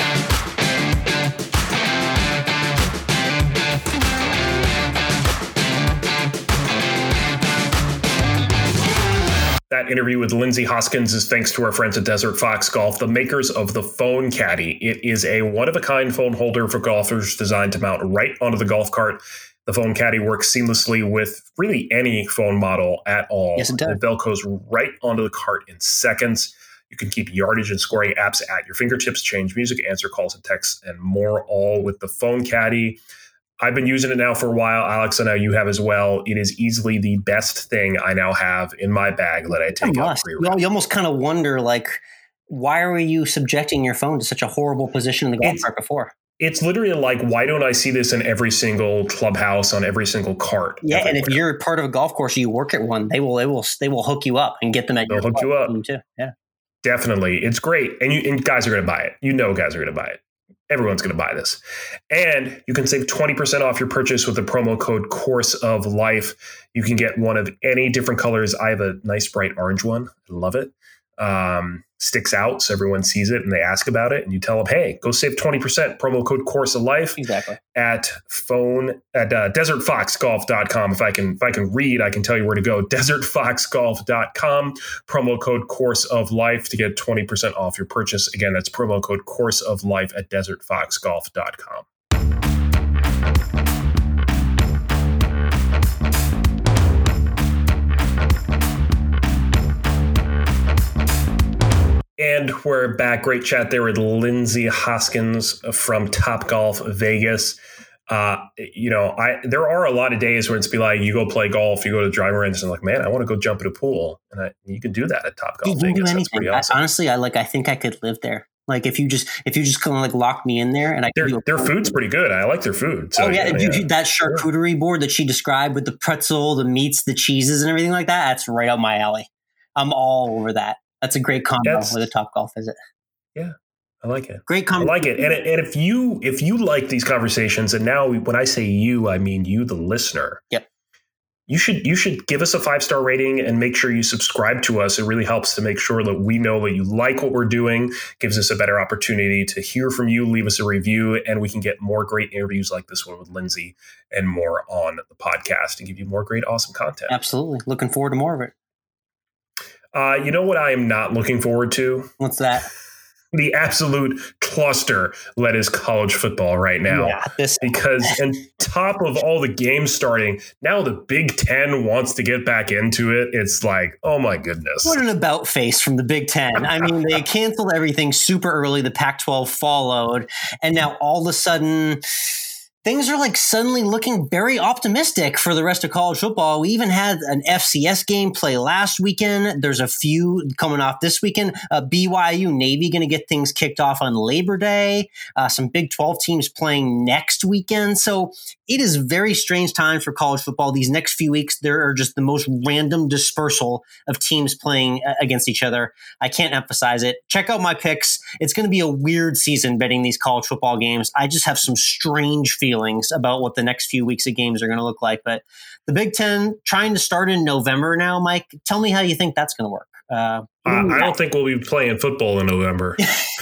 That interview with Lindsey Hoskins is thanks to our friends at Desert Fox Golf, the makers of the Phone Caddy. It is a one-of-a-kind phone holder for golfers designed to mount right onto the golf cart. The Phone Caddy works seamlessly with really any phone model at all. Yes, it does. It velcros right onto the cart in seconds. You can keep yardage and scoring apps at your fingertips, change music, answer calls and texts, and more, all with the Phone Caddy. I've been using it now for a while. Alex, I know you have as well. It is easily the best thing I now have in my bag that I take out. You, you almost kind of wonder, like, why are you subjecting your phone to such a horrible position in the golf it's, cart before? It's literally like, why don't I see this in every single clubhouse, on every single cart? Yeah, everywhere? And if you're part of a golf course or you work at one, they will they will they will hook you up and get them at They'll your hook you up too. Yeah, definitely. It's great, and you and guys are going to buy it. You know, guys are going to buy it. Everyone's going to buy this. And you can save twenty percent off your purchase with the promo code Course of Life. You can get one of any different colors. I have a nice bright orange one. I love it. Um, sticks out so everyone sees it and they ask about it. And you tell them, hey, go save twenty percent. Promo code Course of Life. Exactly. At phone at uh, desert fox golf dot com. If I can if I can read, I can tell you where to go. desert fox golf dot com. Promo code Course of Life to get twenty percent off your purchase. Again, that's promo code Course of Life at desert fox golf dot com. And we're back. Great chat there with Lindsey Hoskins from Topgolf Vegas. Uh, you know, I there are a lot of days where it's be like, you go play golf, you go to the driving range, and like, man, I want to go jump in a pool, and I, you can do that at Topgolf you Vegas. Do That's anything. pretty awesome. I, honestly, I like. I think I could live there. Like if you just if you just kind of like lock me in there, and I their their food's pretty good. I like their food. So, oh yeah, yeah, you, that charcuterie board that she described with the pretzel, the meats, the cheeses, and everything like that. That's right up my alley. I'm all over that. That's a great combo That's, with a Topgolf visit. Yeah, I like it. Great combo. I like it. And, and if you if you like these conversations, and now when I say you, I mean you, the listener. Yep. you should you should give us a five-star rating and make sure you subscribe to us. It really helps to make sure that we know that you like what we're doing, gives us a better opportunity to hear from you, leave us a review, and we can get more great interviews like this one with Lindsay and more on the podcast and give you more great, awesome content. Absolutely. Looking forward to more of it. Uh, you know what I am not looking forward to? What's that? The absolute cluster that is college football right now. Yeah, this- because on top of all the games starting, now the Big Ten wants to get back into it. It's like, oh my goodness. What an about face from the Big Ten. I mean, they canceled everything super early. The Pac twelve followed. And now all of a sudden, things are like suddenly looking very optimistic for the rest of college football. We even had an F C S game play last weekend. There's a few coming off this weekend. Uh, B Y U Navy going to get things kicked off on Labor Day. Uh, some Big twelve teams playing next weekend. So it is very strange time for college football. These next few weeks, there are just the most random dispersal of teams playing uh, against each other. I can't emphasize it. Check out my picks. It's going to be a weird season betting these college football games. I just have some strange feelings. feelings about what the next few weeks of games are going to look like. But the Big Ten trying to start in November now, Mike, tell me how you think that's going to work. Uh, uh, I don't think we'll be playing football in November.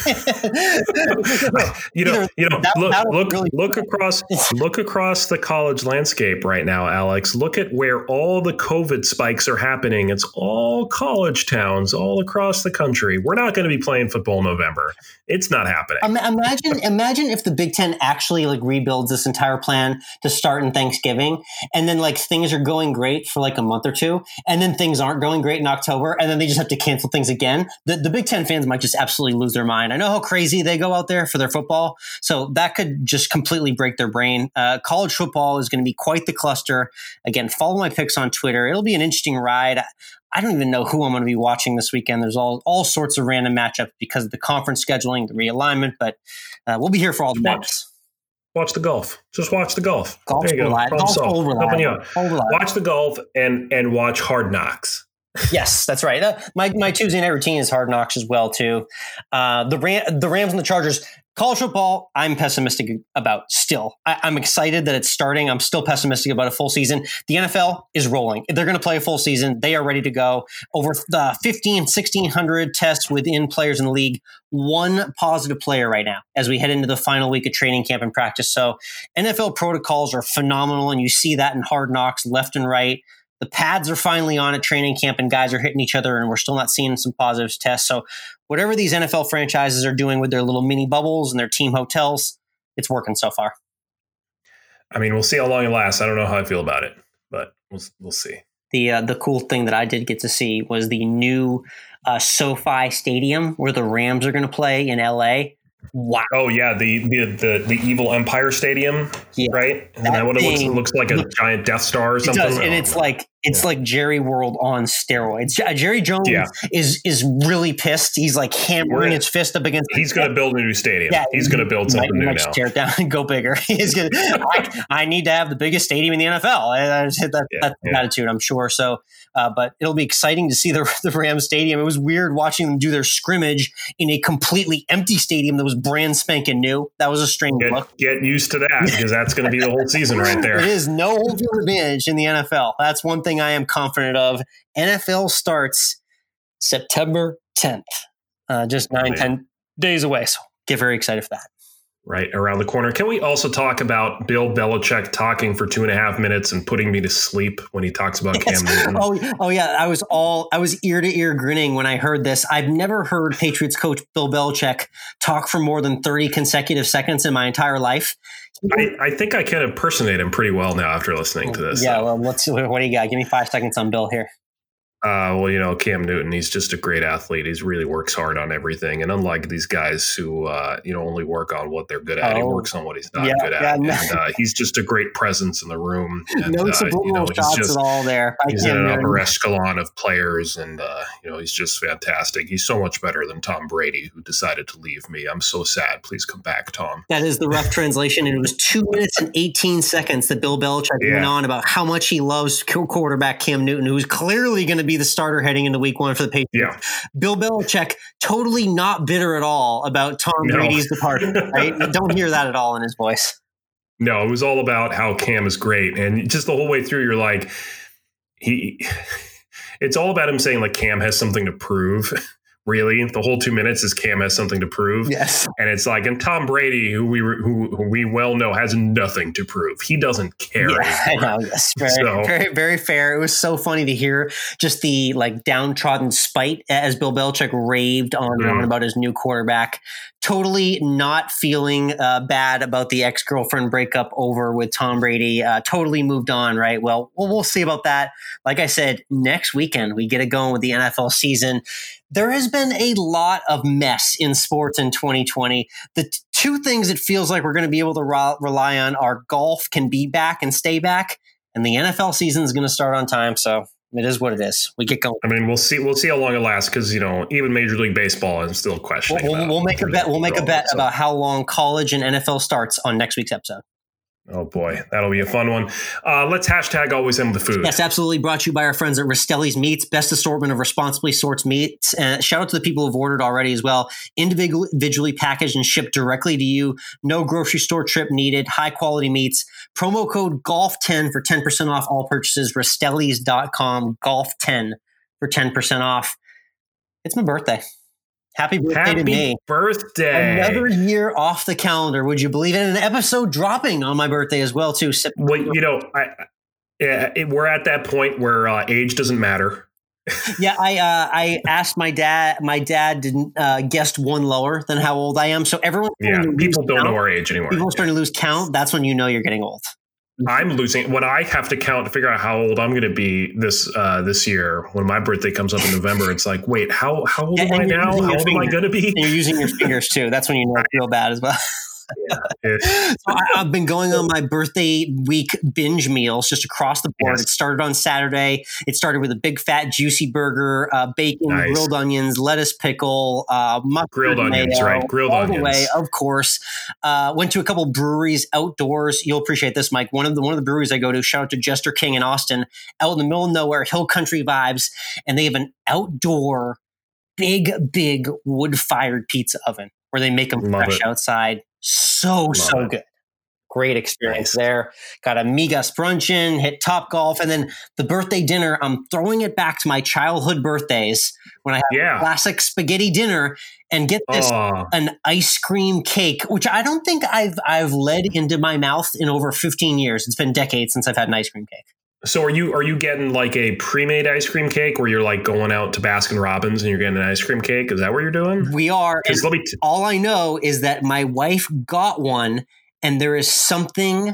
you know, you know, that, look, look, really look across, look across the college landscape right now, Alex. Look at where all the COVID spikes are happening. It's all college towns all across the country. We're not going to be playing football in November. It's not happening. Imagine, imagine if the Big Ten actually like rebuilds this entire plan to start in Thanksgiving, and then like things are going great for like a month or two, and then things aren't going great in October, and then they just have to cancel things again. The, the Big Ten fans might just absolutely lose their mind. I know how crazy they go out there for their football, so that could just completely break their brain. Uh, college football is going to be quite the cluster. Again, follow my picks on Twitter. It'll be an interesting ride. I don't even know who I'm going to be watching this weekend. There's all, all sorts of random matchups because of the conference scheduling, the realignment, but uh, we'll be here for all the bets. Watch the golf. Just watch the golf. Golf's there you go. Golf's Helping you out. Watch the golf and and watch Hard Knocks. Yes, that's right. Uh, my my Tuesday night routine is Hard Knocks as well too. Uh, the Ram, the Rams and the Chargers. College football, I'm pessimistic about still. I, I'm excited that it's starting. I'm still pessimistic about a full season. The N F L is rolling. They're going to play a full season. They are ready to go. Over the fifteen, sixteen hundred tests within players in the league. One positive player right now as we head into the final week of training camp and practice. So N F L protocols are phenomenal, and you see that in Hard Knocks left and right. The pads are finally on at training camp and guys are hitting each other, and we're still not seeing some positive tests. So whatever these N F L franchises are doing with their little mini bubbles and their team hotels, it's working so far. I mean, we'll see how long it lasts. I don't know how I feel about it, but we'll we'll see. The uh, the cool thing that I did get to see was the new uh, SoFi Stadium where the Rams are going to play in L A. Wow. Oh yeah, the the the, the Evil Empire Stadium, yeah, right? Isn't that, that what it looks, it looks like a giant Death Star or something? It does, and it's like it's yeah. like Jerry World on steroids. Jerry Jones yeah. is is really pissed. He's like hammering his fist up against. He's going to build a new stadium. Yeah, he's going to build something might, new might now. Tear it down and go bigger. He's going. I, I need to have the biggest stadium in the N F L. I, I just hit that, yeah, that yeah. attitude, I'm sure. So, uh, but it'll be exciting to see the the Rams stadium. It was weird watching them do their scrimmage in a completely empty stadium that was brand spanking new. That was a strange get, look. Get used to that because that's going to be the whole season right there. It is no home field advantage in the N F L. That's one thing I am confident of. N F L starts September tenth, uh, just nine, oh, ten days away. So get very excited for that. Right around the corner. Can we also talk about Bill Belichick talking for two and a half minutes and putting me to sleep when he talks about yes. Cam Newton? Oh, oh yeah, I was all I was ear to ear grinning when I heard this. I've never heard Patriots coach Bill Belichick talk for more than thirty consecutive seconds in my entire life. I, I think I can impersonate him pretty well now after listening to this. Yeah, so. well, let's see. What do you got? Give me five seconds on Bill here. Uh, well, you know, Cam Newton, he's just a great athlete. He really works hard on everything. And unlike these guys who, uh, you know, only work on what they're good at, oh, he works on what he's not yeah, good at. Yeah, no. And uh, he's just a great presence in the room. And, no uh, subliminal you know, shots just, at all there. He's in an upper echelon of players. And, uh, you know, he's just fantastic. He's so much better than Tom Brady, who decided to leave me. I'm so sad. Please come back, Tom. That is the rough translation. And it was two minutes and eighteen seconds that Bill Belichick yeah. went on about how much he loves quarterback Cam Newton, who's clearly going to be the starter heading into week one for the Patriots. Yeah. Bill Belichick, totally not bitter at all about Tom no. Brady's departure, right? Don't hear that at all in his voice. No, it was all about how Cam is great. And just the whole way through, you're like, he, it's all about him saying like Cam has something to prove. Really, the whole two minutes is Cam has something to prove. Yes, and it's like, and Tom Brady, who we who, who we well know has nothing to prove. He doesn't care. Yeah, I know. Yes, very, so. very, very fair. It was so funny to hear just the like downtrodden spite as Bill Belichick raved on, mm. on about his new quarterback. Totally not feeling uh, bad about the ex-girlfriend breakup over with Tom Brady. Uh, totally moved on, right? Well, well, we'll see about that. Like I said, next weekend we get it going with the N F L season. There has been a lot of mess in sports in twenty twenty. The t- two things it feels like we're going to be able to re- rely on are golf can be back and stay back, and the N F L season is going to start on time. So it is what it is. We get going. I mean, we'll see. We'll see how long it lasts because you know even Major League Baseball is still questioning. We'll, we'll, we'll make a bet. We'll make a bet so. about how long college and N F L starts on next week's episode. Oh boy, that'll be a fun one. Uh, let's hashtag always end with the food. Yes, absolutely. Brought to you by our friends at Rastelli's Meats, best assortment of responsibly sourced meats. And shout out to the people who've ordered already as well. Individually packaged and shipped directly to you. No grocery store trip needed. High quality meats. Promo code golf ten for ten percent off all purchases. Rastellis dot com golf ten for ten percent off. It's my birthday. Happy birthday Happy to me. birthday. Another year off the calendar. Would you believe it? And an episode dropping on my birthday as well, too. Well, you know, I, yeah, it, we're at that point where uh, age doesn't matter. yeah, I uh, I asked my dad. My dad didn't uh, guessed one lower than how old I am. So everyone, yeah, people don't count. know our age anymore. People are starting yeah. to lose count. That's when you know you're getting old. I'm losing when I have to count to figure out how old I'm going to be this uh, this year. When my birthday comes up in November, it's like, wait, how how old yeah, am I now? How old fingers. am I going to be? And you're using your fingers too. That's when you know I feel bad as well. Yeah, so I, I've been going on my birthday week binge meals just across the board. Yes. It started on Saturday. It started with a big fat juicy burger, uh, bacon, nice. grilled onions, lettuce pickle, uh, mustard grilled onions, mayo, right? Grilled all onions, the way, of course. Uh, went to a couple breweries outdoors. You'll appreciate this, Mike. One of the one of the breweries I go to. Shout out to Jester King in Austin, out in the middle of nowhere, hill country vibes, and they have an outdoor, big, big wood fired pizza oven where they make them Love fresh it. outside. So, Love so it. good. Great experience nice. there. Got a Migas brunch in, hit Top Golf, and then the birthday dinner. I'm throwing it back to my childhood birthdays when I have yeah. a classic spaghetti dinner and get this, oh. an ice cream cake, which I don't think I've I've led into my mouth in over fifteen years. It's been decades since I've had an ice cream cake. So are you are you getting like a pre-made ice cream cake where you're like going out to Baskin Robbins and you're getting an ice cream cake? Is that what you're doing? We are. Let me t- all I know is that my wife got one and there is something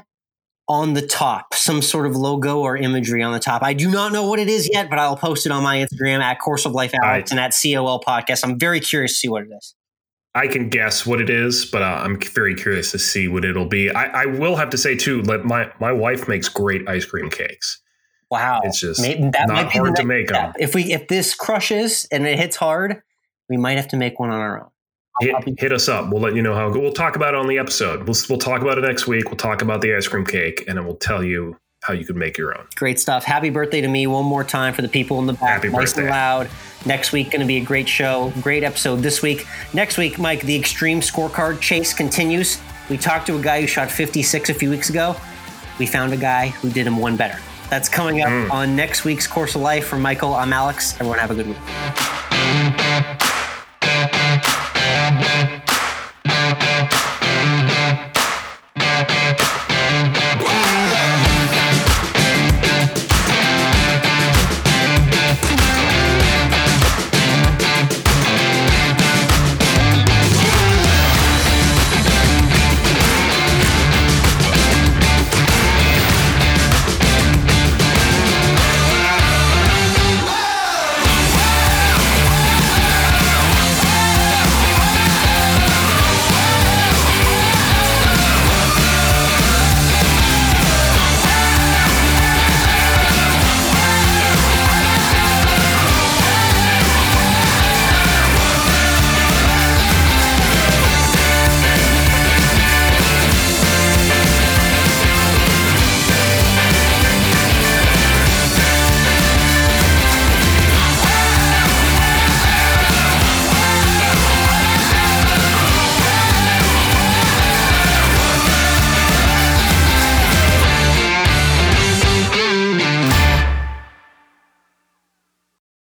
on the top, some sort of logo or imagery on the top. I do not know what it is yet, but I'll post it on my Instagram at Course of Life Alex I, and at C O L Podcast. I'm very curious to see what it is. I can guess what it is, but uh, I'm very curious to see what it'll be. I, I will have to say, too, that my, my wife makes great ice cream cakes. Wow. It's just Maybe that not might be hard the to make them. If we if this crushes and it hits hard, we might have to make one on our own. Hit, hit us up. We'll let you know how. We'll talk about it on the episode. We'll, we'll talk about it next week. We'll talk about the ice cream cake, and then we'll tell you how you can make your own. Great stuff. Happy birthday to me one more time for the people in the back. Happy nice birthday. and loud. Next week, going to be a great show. Great episode this week. Next week, Mike, the extreme scorecard chase continues. We talked to a guy who shot fifty-six a few weeks ago. We found a guy who did him one better. That's coming up mm. on next week's Course of Life. From Michael, I'm Alex. Everyone have a good week.